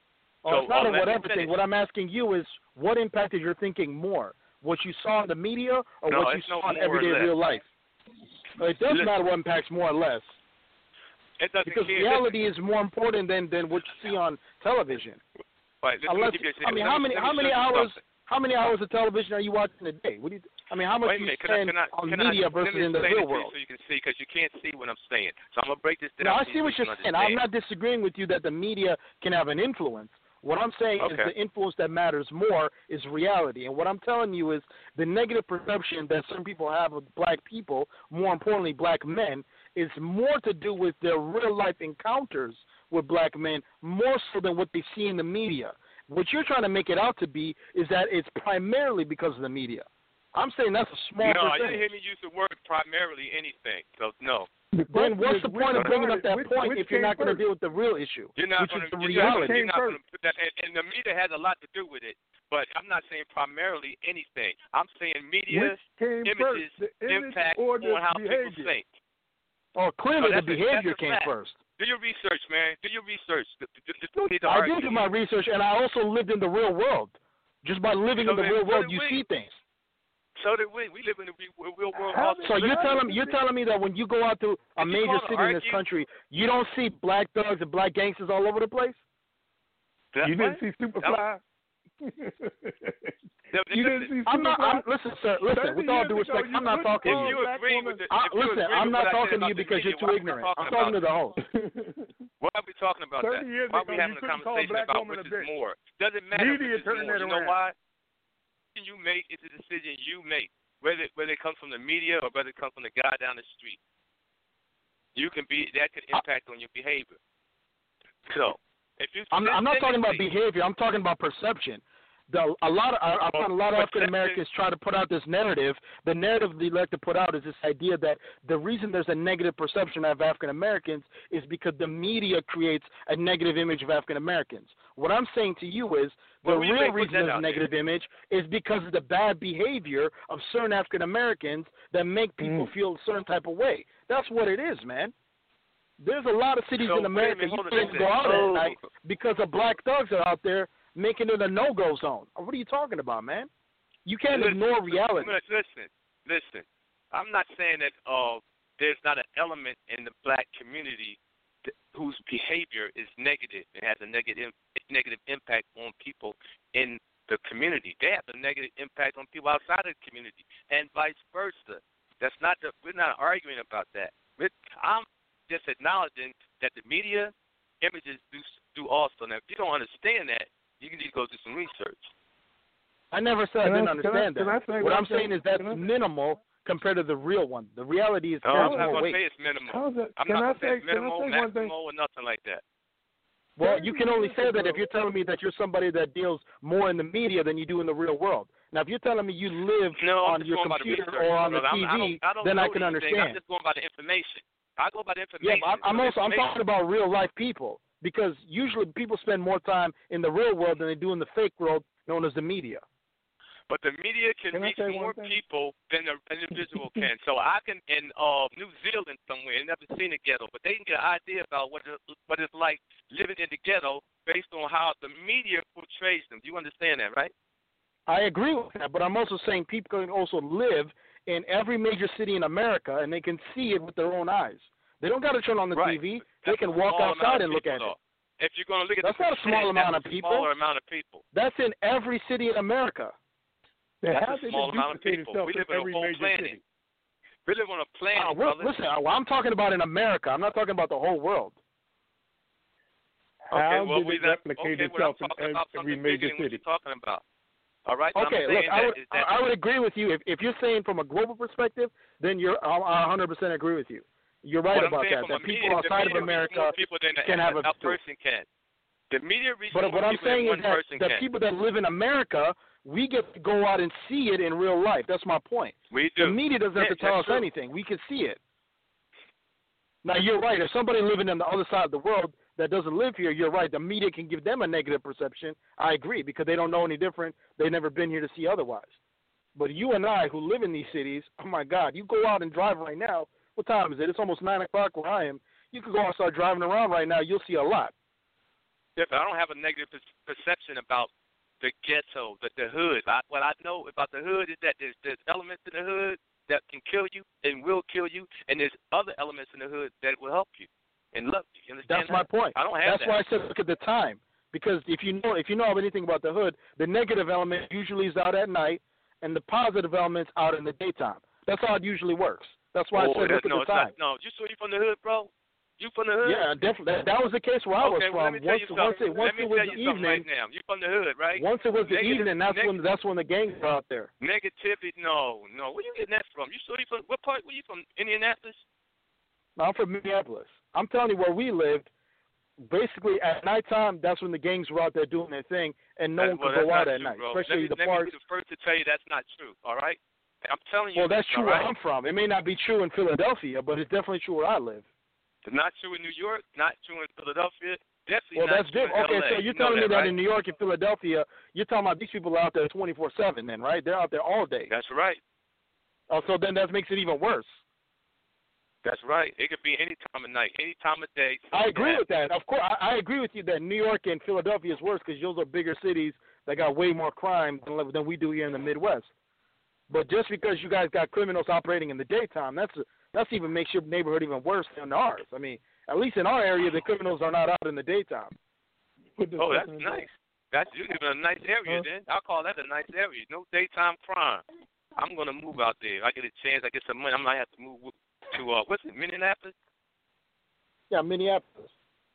Oh, so, it's not uh, a let me whatever finish. thing. What I'm asking you is, what impacted your thinking more? What you saw in the media or No, what you it's no saw in more or everyday less. real life? It does Listen. matter what impacts more or less. It doesn't Because care. reality is more important than, than what you see on television. Right, let me Unless, give you a- I mean, let how me- many let me how many show you hours something. how many hours of television are you watching a day? What do you? I mean, how much Wait a do you minute. Can I, spend can I, on can media I, versus let me in the explain real it to you world? so you can see, because you can't see what I'm saying. So I'm gonna break this down. No, I to see you what so you you're can saying. I'm understand. not disagreeing with you that the media can have an influence. What I'm saying is Okay. the influence that matters more is reality. And what I'm telling you is the negative perception that some people have of black people, more importantly black men, is more to do with their real life encounters with black men, more so than what they see in the media. What you're trying to make it out to be is that it's primarily because of the media. I'm saying that's a small No, you percentage. didn't hear me use the word primarily anything. So no. Then what's the point of bringing up that which, point which if you're not going to first? deal with the real issue, You're not which gonna, is the you're not, reality? you're not Came gonna put that, and, and the media has a lot to do with it. But I'm not saying primarily anything. I'm saying media Which came images first, the image impact or the on how behavior? people think. Oh, clearly No, the that's a- behavior that's a came fact. first. Do your research, man. Do your research. D- d- d- Don't need to I argue. did do my research, and I also lived in the real world. Just by living So in the then- real so world, did you we. see things. So did we. We live in the re- real world How also. did- So you're How telling did you're you- telling me that when you go out to a Did you major call to city in this argue? country, you don't see black thugs and black gangsters all over the place? That- You what? didn't see Superfly? That- You listen, didn't see I'm not. I'm, Superfly? listen, sir. Listen. thirty With all years due ago, respect, you I'm not couldn't talking If to call you. you black agree woman- with it, I, if you listen, agree I'm with not what I said talking to about you the because media, you're too why are we ignorant. talking I'm about talking to the that? host. Why are we talking about thirty that? years Why ago, are we you having a couldn't call a conversation black about woman which a bitch. is more? Doesn't matter Media which is turned more. that You know around. why? The decision you make is a decision you make, whether whether it comes from the media or whether it comes from the guy down the street. You can be that could impact on your behavior. So, if you I'm, I'm not talking about systemically- behavior. I'm talking about perception. The, a lot of I, I find a lot of African Americans try to put out this narrative. The narrative they like to put out is this idea that the reason there's a negative perception of African Americans is because the media creates a negative image of African Americans. What I'm saying to you is the Well, we may real put reason that there's a out negative image is because of the bad behavior of certain African Americans that make people Mm. feel a certain type of way. That's what it is, man. There's a lot of cities So, in America wait a minute, you hold on a can't second. go out Oh. at night because of black thugs are out there making it a no-go zone. What are you talking about, man? You can't Listen, ignore reality. Listen, listen. I'm not saying that uh, there's not an element in the black community that, whose behavior is negative and has a negative negative impact on people in the community. They have a negative impact on people outside of the community, and vice versa. That's not the, we're not arguing about that. I'm just acknowledging that the media images do do also. Now, if you don't understand that, you can just go do some research. I never said I Can I- didn't can I- understand can I that. say What one I'm saying thing? is that's Can I- minimal compared to the real one. The reality is No, carries I'm not more going to weight. say it's minimal. How's that? I'm Can not I going to say say? it's Can I minimal, say one thing? maximal, or nothing like that. Well, you can only years say that ago- if you're telling me that you're somebody that deals more in the media than you do in the real world. Now, if you're telling me you live No, I'm on just your going by the computer research, or on the brother. I'm- T I V, don't, I don't then know I can anything. understand. I'm just going by the information. I go by the Yeah, information. but I'm, I'm So the also I'm information- talking about real life people because usually people spend more time in the real world than they do in the fake world known as the media. But the media can, Can I reach say more one thing? people than an individual can. So I can, in uh, New Zealand somewhere, never seen a ghetto, but they can get an idea about what it, what it's like living in the ghetto based on how the media portrays them. You understand that, right? I agree with that, but I'm also saying people can also live in every major city in America and they can see it with their own eyes. They don't got to turn on the Right. T V. That's They can a walk small amount outside of and look people, at it. though. If you're going to look at That's the not a small percent, amount that's of a people. smaller amount of people. That's in every city in America. They That's have a to small amount of duplicate people. itself We in live in a every whole major planet. city. We live on a planet, Uh, we're, brother. listen, well, I'm talking about in America. I'm not talking about the whole world. Okay, How well, did we it not, replicate okay, well, itself I'm talking in about every something major bigger than what city? you're talking about. All right? What Okay, I'm look, saying I that would, is that I would agree with you. If, if you're saying from a global perspective, then you're, I one hundred percent agree with you. You're right what I'm about saying that. from That a people media, outside the of media reaches America more people than can a, have a, a person can. The media reaches But more what I'm people saying than is one that person the can. people that live in America, we get to go out and see it in real life. That's my point. We do. The media doesn't have Yeah, to tell us that's true. anything. We can see it. Now, you're right. If somebody living on the other side of the world that doesn't live here, you're right. The media can give them a negative perception. I agree, because they don't know any different. They've never been here to see otherwise. But you and I who live in these cities, oh, my God, you go out and drive right now. What time is it? It's almost nine o'clock where I am. You could go out and start driving around right now. You'll see a lot. different. I don't have a negative per- perception about the ghetto, the, the hood. I, what I know about the hood is that there's, there's elements in the hood that can kill you and will kill you, and there's other elements in the hood that will help you and love you. You understand? That's my point. I don't have That's that. why I said look at the time. Because if you know if you know anything about the hood, the negative element usually is out at night, and the positive element's out in the daytime. That's how it usually works. That's why oh, I said look at no, the time. Not, no, you sure you from the hood, bro? You from the hood? Yeah, definitely. That, that was the case where I okay, was well, from. let me tell Once, you once something. it once let me it was tell the you something evening, right now. You from the hood, right? Once it was the negative, evening, that's negative, when that's when the gangs were out there. Negativity? No, no. Where you getting that from? You sure you from what part? Where you from? Indianapolis? No, I'm from Minneapolis. I'm telling you where we lived. Basically, at nighttime, that's when the gangs were out there doing their thing, and no that, one well, could go out true, at night, bro. especially let me, the let parks. Let me be the first to tell you that's not true. All right. I'm telling you. Well, that's true where right? I'm from. It may not be true in Philadelphia, but it's definitely true where I live. It's not true in New York. Not true in Philadelphia. Definitely well, not that's true different. in Okay, L A. so you're you telling know me that right? in New York and Philadelphia, you're talking about these people are out there twenty-four seven then, right? They're out there all day. That's right. Oh, so then that makes it even worse. That's right. It could be any time of night, any time of day. I agree yeah. with that. Of course, I, I agree with you that New York and Philadelphia is worse because those are bigger cities that got way more crime than, than we do here in the Midwest. But just because you guys got criminals operating in the daytime, that's that's even makes your neighborhood even worse than ours. I mean, at least in our area, the criminals are not out in the daytime. Oh, that's nice. That's you live in a nice area, huh? Then I'll call that a nice area. No daytime crime. I'm gonna move out there. If I get a chance, I get some money. I might have to move to uh, what's it, Minneapolis? Yeah, Minneapolis.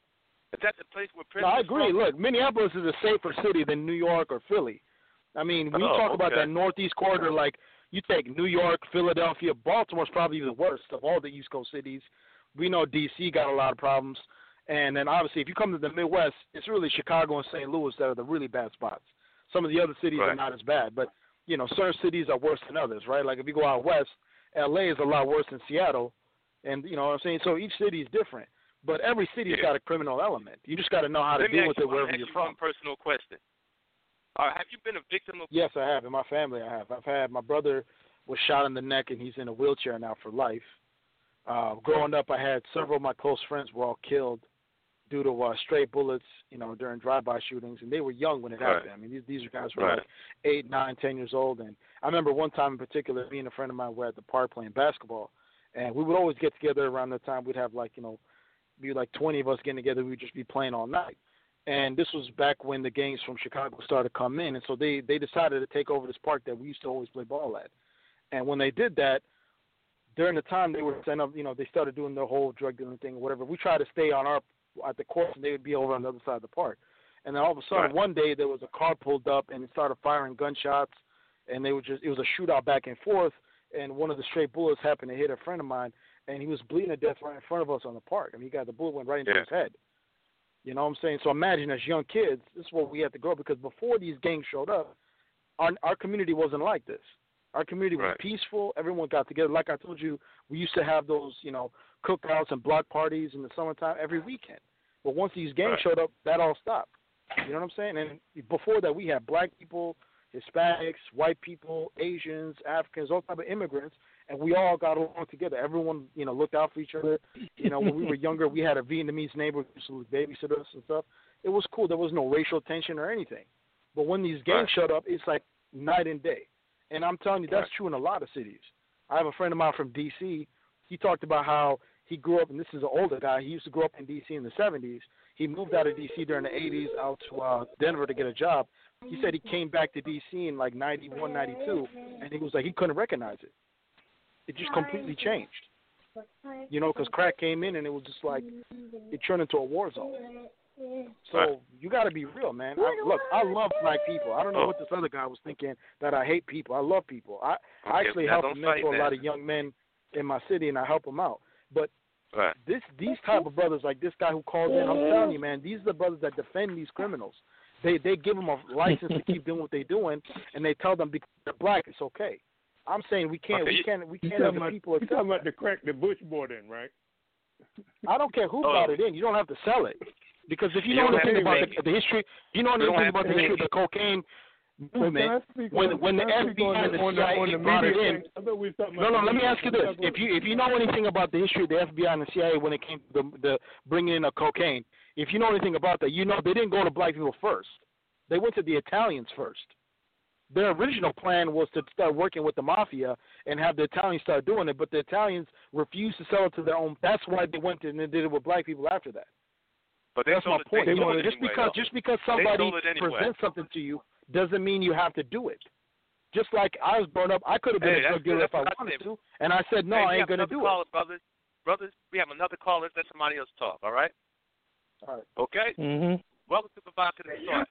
Is that the place where No, I agree. From? Look, Minneapolis is a safer city than New York or Philly. I mean, when you oh, talk okay. about that northeast corridor, like you take New York, Philadelphia, Baltimore's probably the worst of all the East Coast cities. We know D C got a lot of problems. And then obviously if you come to the Midwest, it's really Chicago and Saint Louis that are the really bad spots. Some of the other cities right. are not as bad. But, you know, certain cities are worse than others, right? Like if you go out west, L A is a lot worse than Seattle. And, you know what I'm saying? So each city is different. But every city's yeah. got a criminal element. You just got to know how to Let deal with you, it wherever you're you from. One personal question. All right, have you been a victim of? Yes, I have. In my family, I have. I've had my brother was shot in the neck, and he's in a wheelchair now for life. Uh, growing up, I had several of my close friends were all killed due to uh, stray bullets, you know, during drive-by shootings, and they were young when it right. happened. I mean, these these guys were right. like eight, nine, ten years old, and I remember one time in particular, me and a friend of mine were at the park playing basketball, and we would always get together around that time. We'd have like, you know, be like twenty of us getting together. We'd just be playing all night. And this was back when the gangs from Chicago started to come in, and so they, they decided to take over this park that we used to always play ball at. And when they did that, during the time they were setting up, you know, they started doing the whole drug dealing thing or whatever. We tried to stay on our at the course, and they would be over on the other side of the park. And then all of a sudden, right. one day there was a car pulled up and it started firing gunshots, and they were just it was a shootout back and forth. And one of the stray bullets happened to hit a friend of mine, and he was bleeding to death right in front of us on the park. I mean, he got the bullet went right into yeah. his head. You know what I'm saying? So imagine as young kids, this is what we had to grow, because before these gangs showed up, our our community wasn't like this. Our community was right. peaceful. Everyone got together. Like I told you, we used to have those, you know, cookouts and block parties in the summertime every weekend. But once these gangs right. showed up, that all stopped. You know what I'm saying? And before that, we had black people, Hispanics, white people, Asians, Africans, all type of immigrants, and we all got along together. Everyone, you know, looked out for each other. You know, when we were younger, we had a Vietnamese neighbor who used to babysit us and stuff. It was cool. There was no racial tension or anything. But when these gangs right. showed up, it's like night and day. And I'm telling you, that's right. true in a lot of cities. I have a friend of mine from D C. He talked about how he grew up, and this is an older guy. He used to grow up in D C in the seventies. He moved out of D C during the eighties out to uh, Denver to get a job. He said he came back to D C in like ninety-one, ninety-two, and he was like he couldn't recognize it. It just completely changed. You know, because crack came in, and it was just like it turned into a war zone. So right. you got to be real, man. I, look, I love black people. I don't know oh. what this other guy was thinking, that I hate people. I love people. I, I actually help and mentor a lot of young men in my city, and I help them out. But right. this these type of brothers, like this guy who calls in, I'm telling you, man, these are the brothers that defend these criminals. They they give them a license to keep doing what they're doing, and they tell them because they're black, it's okay. I'm saying we can't, okay. we can't, we can't have the people accept. You're talking about the crack the Bush brought in, right? I don't care who oh. brought it in. You don't have to sell it. Because if you, you know anything about the, the, the history, you know anything about the history of the cocaine movement, when when the F B I and the C I A brought it in. No, no, let me ask you this: if you if you know anything about the history of the F B I and the C I A when it came to the, the bringing in of cocaine, if you know anything about that, you know they didn't go to black people first. They went to the Italians first. Their original plan was to start working with the mafia and have the Italians start doing it, but the Italians refused to sell it to their own. That's why they went and did it with black people after that. But they that's my it, point. They just just anyway, because though. just because somebody anyway. presents something to you doesn't mean you have to do it. Just like I was brought up, I could have been hey, a drug dealer if I wanted to, and I said no, hey, I ain't gonna do caller, it. Brothers, brothers, we have another caller. Let somebody else talk. All right. All right. Okay. Mm-hmm. Welcome to Provocative Thought.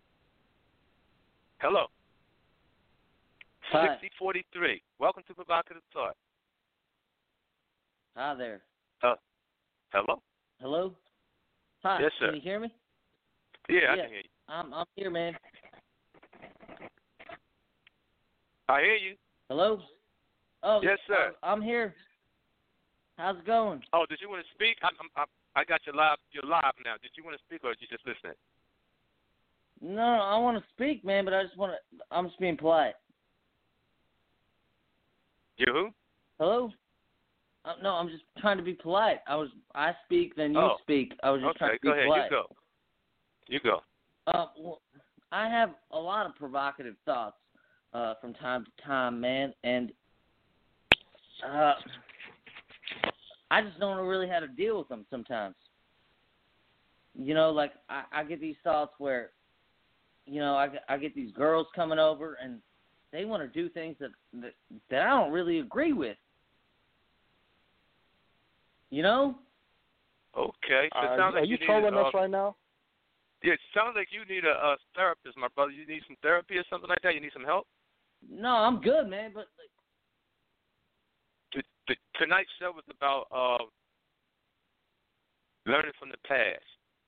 Hello. Hi. sixty forty-three. Welcome to Provocative Thought. Hi there. Uh, hello? Hello? Hi. Yes, sir. Can you hear me? Yeah, I yeah. can hear you. I'm I'm here, man. I hear you. Hello? Oh, yes, sir. Uh, I'm here. How's it going? Oh, did you want to speak? I, I, I got you live. You're live now. Did you want to speak or did you just listen? No, I want to speak, man, but I just want to. I'm just being polite. You who? Hello? Uh, no, I'm just trying to be polite. I was. I speak, then you oh. speak. I was just okay, trying to be go ahead. polite. You go. You go. Uh, well, I have a lot of provocative thoughts uh, from time to time, man, and uh, I just don't know really how to deal with them sometimes. You know, like I, I get these thoughts where, you know, I, I get these girls coming over and they want to do things that, that that I don't really agree with. You know? Okay. So it uh, sounds are like you you trolling need, uh, us right now? Yeah, it sounds like you need a, a therapist, my brother. You need some therapy or something like that? You need some help? No, I'm good, man, but like, The, the, tonight's show was about uh, learning from the past.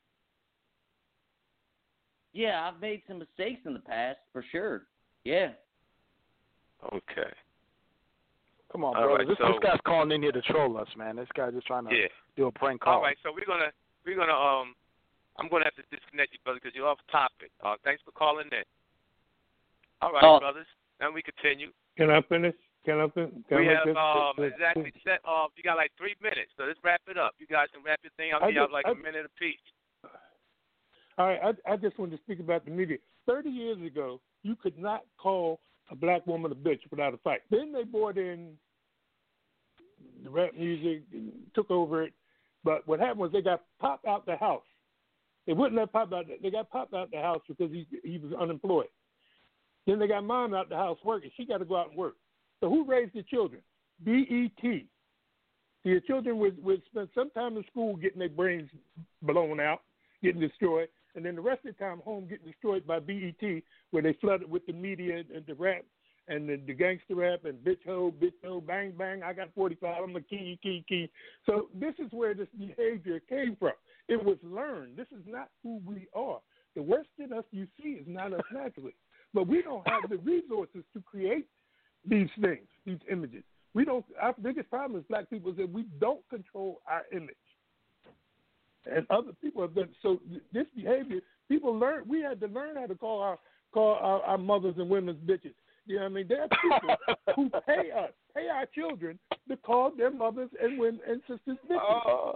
yeah, I've made some mistakes in the past, for sure. Yeah. Okay. Come on, All bro. right, this, so, this guy's calling in here to troll us, man. This guy's just trying to yeah. do a prank call. All right, so we're gonna we're gonna um I'm gonna have to disconnect you, brother, because you're off topic. Uh, thanks for calling in. All right, Oh. brothers. Then we continue. Can I finish? Can I finish? Can we I have just, um just, exactly set. Uh, you got like three minutes, so let's wrap it up. You guys can wrap your thing up. I You have just- like I- a minute apiece. All right, I, I just wanted to speak about the media. Thirty years ago, you could not call a black woman a bitch without a fight. Then they brought in the rap music and took over it. But what happened was they got popped out the house. They wouldn't have popped out. They got popped out the house because he he was unemployed. Then they got mom out the house working. She got to go out and work. So who raised the children? B E T. Your children would, would spend some time in school getting their brains blown out, getting destroyed, and then the rest of the time home getting destroyed by B E T, where they flooded with the media and, and the rap and the, the gangster rap and bitch ho, bitch ho, bang bang. I got forty-five. I'm a key, key, key. So this is where this behavior came from. It was learned. This is not who we are. The worst in us you see is not us naturally, but we don't have the resources to create these things, these images. We don't. Our biggest problem as black people is that we don't control our image. And other people have done so. This behavior, people learn. We had to learn how to call our call our, our mothers and women's bitches. You know what I mean? There are people who pay us, pay our children to call their mothers and women and sisters bitches. Uh,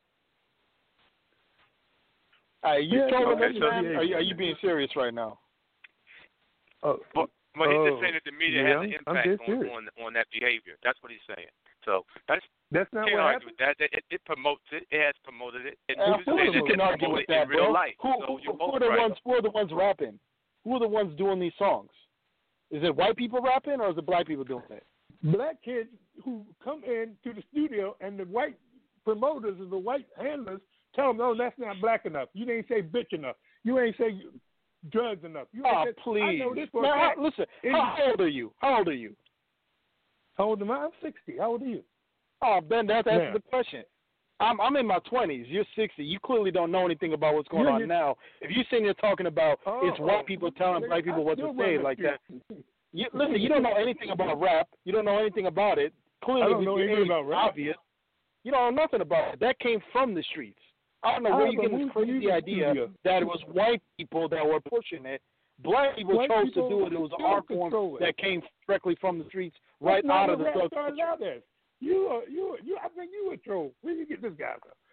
are you Yeah, trolling okay, us, so- man? Are you, are you being serious right now? Oh, But, but he's Oh, just saying that the media yeah, has I'm- an I'm impact dead on, serious. on on that behavior. That's what he's saying. So that's that's not can't what argue happened. with that. It, it promotes it. It has promoted it. It Uh, was who saying you that can it argue promoted with it that, in real bro? life. Who, so who, you're who both are the right. ones? Who are the ones rapping? Who are the ones doing these songs? Is it white people rapping or is it black people doing it? Black kids who come in to the studio and the white promoters and the white handlers tell them, no, that's not black enough. You ain't say bitch enough. You ain't say drugs enough. You ain't Oh, say, please. I know this for Now, a how, fact. listen, It- how old are you? How old are you? How old am I? I'm sixty. How old are you? Oh, Ben, that's answer Yeah. the question. I'm I'm in my twenties. You're sixty. You clearly don't know anything about what's going Yeah, on you- now. If you're sitting here talking about Oh, it's white oh. people telling black people I what to still say run like the that, you, listen, you don't know anything about rap. You don't know anything about it. Clearly, I don't with know your anything age, about it's rap. obvious. You don't know nothing about it. That came from the streets. I don't know where Ah, you but get this who's crazy music idea studio? that it was white people that were pushing it. Black people White chose people to do it. It was an still art control form it. that came directly from the streets, That's right not out of what the rap drug started culture. out as. You, are, you, are, you. I think you a troll. Where you get this guy from?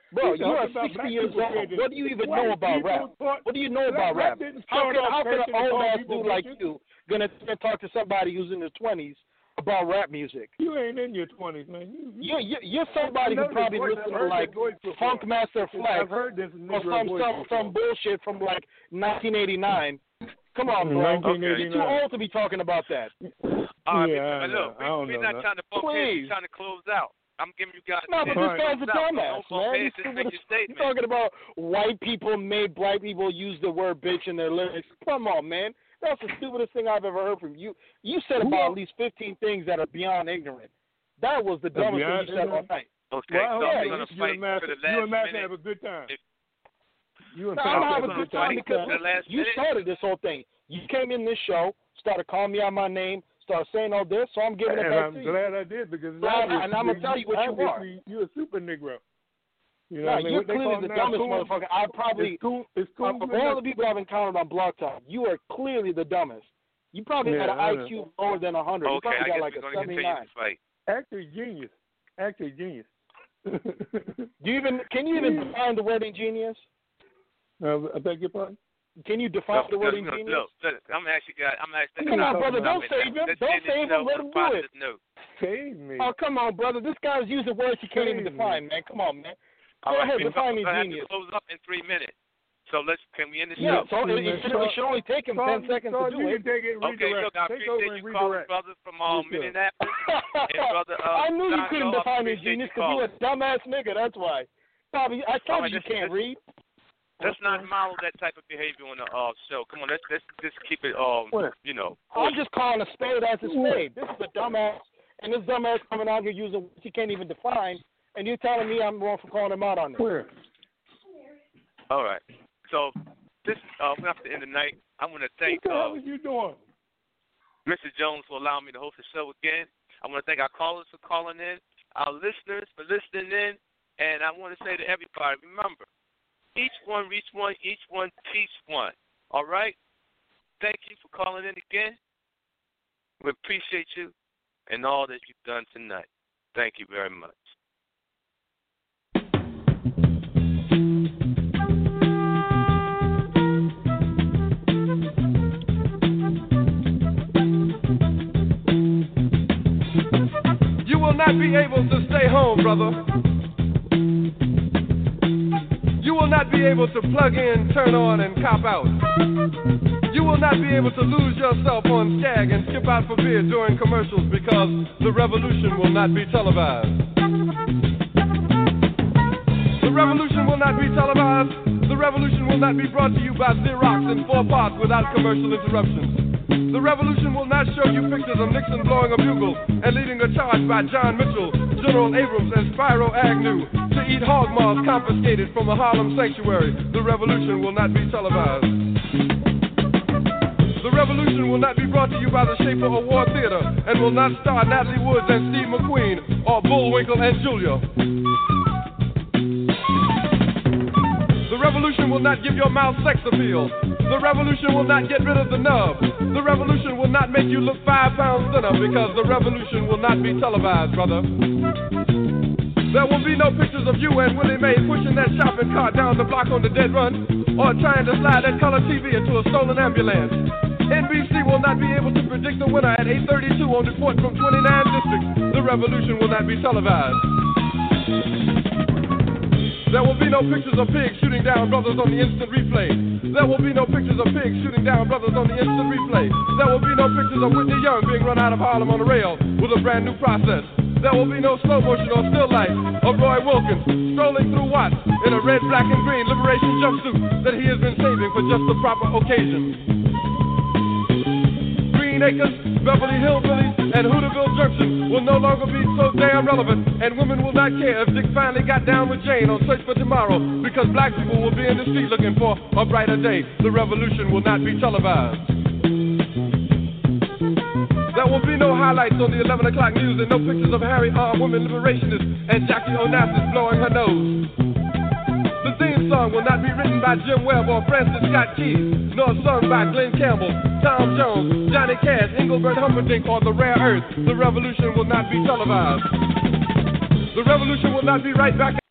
Bro, He's you are talking about sixty black years people old. prejudice. What do you even White know about people rap? taught- What do you know Black- about rap? Black didn't How start can off how can an cursing and old calling ass people dude like bitches. you gonna gonna talk to somebody who's in his twenties about rap music? You ain't in your twenties, man. You, you, You you you're somebody I who know probably this voice. listens I've to heard like this voice before. Funkmaster Flex I've heard this or Negro some voice some before. some bullshit from like nineteen eighty-nine. Come on, bro. nineteen You're eighty-nine. too old to be talking about that. All right, Yeah, I but know. look, I don't we, know we're not that. trying to bump heads. Please. We're trying to close out. I'm giving you guys. No, but a this chance guy's to a close out. dumbass, Don't bump man. heads, He's just make your You're statement. talking about white people made black people use the word bitch in their lyrics. Come on, man. That's the stupidest thing I've ever heard from you. You said about at least fifteen things that are beyond ignorant. That was the dumbest thing you said all night. Okay, Well, so yeah, I'm you, gonna you fight and Master, for the you last and Master minute. have a good time. If- You and No, Master I'm have having a a good good time time. because The last you minute? started this whole thing. You came in this show, started calling me out my name, started saying all this, so I'm giving it And back I'm to you. glad I did because So I- and I'm gonna tell you what you are. obviously you're a super Negro. You know No, what I mean? you're What they call clearly the now dumbest cool- motherfucker I probably, It's cool. It's cool. of all the people I've encountered on Blog Talk, you are clearly the dumbest. You probably Yeah, got an I I know. Q lower than one hundred. You Okay, probably I got guess like we're a gonna continue seventy-nine. to fight. Actually genius. Actually genius. Do you even can you even define the word ingenious? uh, I beg your pardon? Can you define the word Look, look, ingenious? look, I'm actually got. I'm actually. Come on, brother, don't Let's save him. end Don't this save show him. Let on him a do it. positive note. Save me. Oh, come on, brother. This guy's using words he can't even Crazy. define, man. Come on, man. All Go right, ahead, we're define gonna have ingenious. to close up in three minutes. So let's. Can we end the Yeah, show? so it, it, should, it should only take him ten seconds to do you it. can take it and Okay, redirect. look, I take over appreciate and you calling, redirect. brother, from um, You too. Minneapolis. and brother, uh, I knew you John couldn't Doe, I define appreciate ingenious you because you a calling. dumbass nigga. That's why. Bobby, I told All right, you you let's- can't let's- read. Let's not model that type of behavior on the uh, show. Come on, let's let's just keep it um, What? you know. I'm just calling a spade as a spade. This is a dumbass, and this dumbass coming out here using words he can't even define, and you're telling me I'm wrong for calling him out on this. Where? All right. So this uh, we have to end the night. I want to thank What the hell uh, are you doing? Mister Jones for allowing me to host the show again. I want to thank our callers for calling in, our listeners for listening in, and I want to say to everybody, remember, each one reach one, each one teach one. All right? Thank you for calling in again. We appreciate you and all that you've done tonight. Thank you very much. You will not be able to stay home, brother. You will not be able to plug in, turn on, and cop out. You will not be able to lose yourself on Skag and skip out for beer during commercials because the revolution will not be televised. The revolution will not be televised. The revolution will not be brought to you by Xerox in four parts without commercial interruptions. The revolution will not show you pictures of Nixon blowing a bugle and leading a charge by John Mitchell, General Abrams, and Spyro Agnew to eat hog maws confiscated from a Harlem sanctuary. The revolution will not be televised. The revolution will not be brought to you by the Schaefer Award Theater and will not star Natalie Woods and Steve McQueen or Bullwinkle and Julia. The revolution will not give your mouth sex appeal. The revolution will not get rid of the nub. The revolution will not make you look five pounds thinner because the revolution will not be televised, brother. There will be no pictures of you and Willie Mae pushing that shopping cart down the block on the dead run or trying to slide that color T V into a stolen ambulance. N B C will not be able to predict the winner at eight thirty-two on report from twenty-nine districts. The revolution will not be televised. There will be no pictures of pigs shooting down brothers on the instant replay. There will be no pictures of pigs shooting down brothers on the instant replay. There will be no pictures of Whitney Young being run out of Harlem on a rail with a brand new process. There will be no slow motion or still life of Roy Wilkins strolling through Watts in a red, black, and green liberation jumpsuit that he has been saving for just the proper occasion. Green Acres, Beverly Hillbillies, and Hooterville Junction will no longer be so damn relevant, and women will not care if Dick finally got down with Jane on Search for Tomorrow, because black people will be in the street looking for a brighter day. The revolution will not be televised. There will be no highlights on the eleven o'clock news and no pictures of Harry armed women liberationists and Jackie Onassis blowing her nose. The theme song will not be written by Jim Webb or Francis Scott Keys, nor sung by Glenn Campbell, Tom Jones, Johnny Cash, Engelbert Humperdinck, or The Rare Earth. The revolution will not be televised. The revolution will not be right back.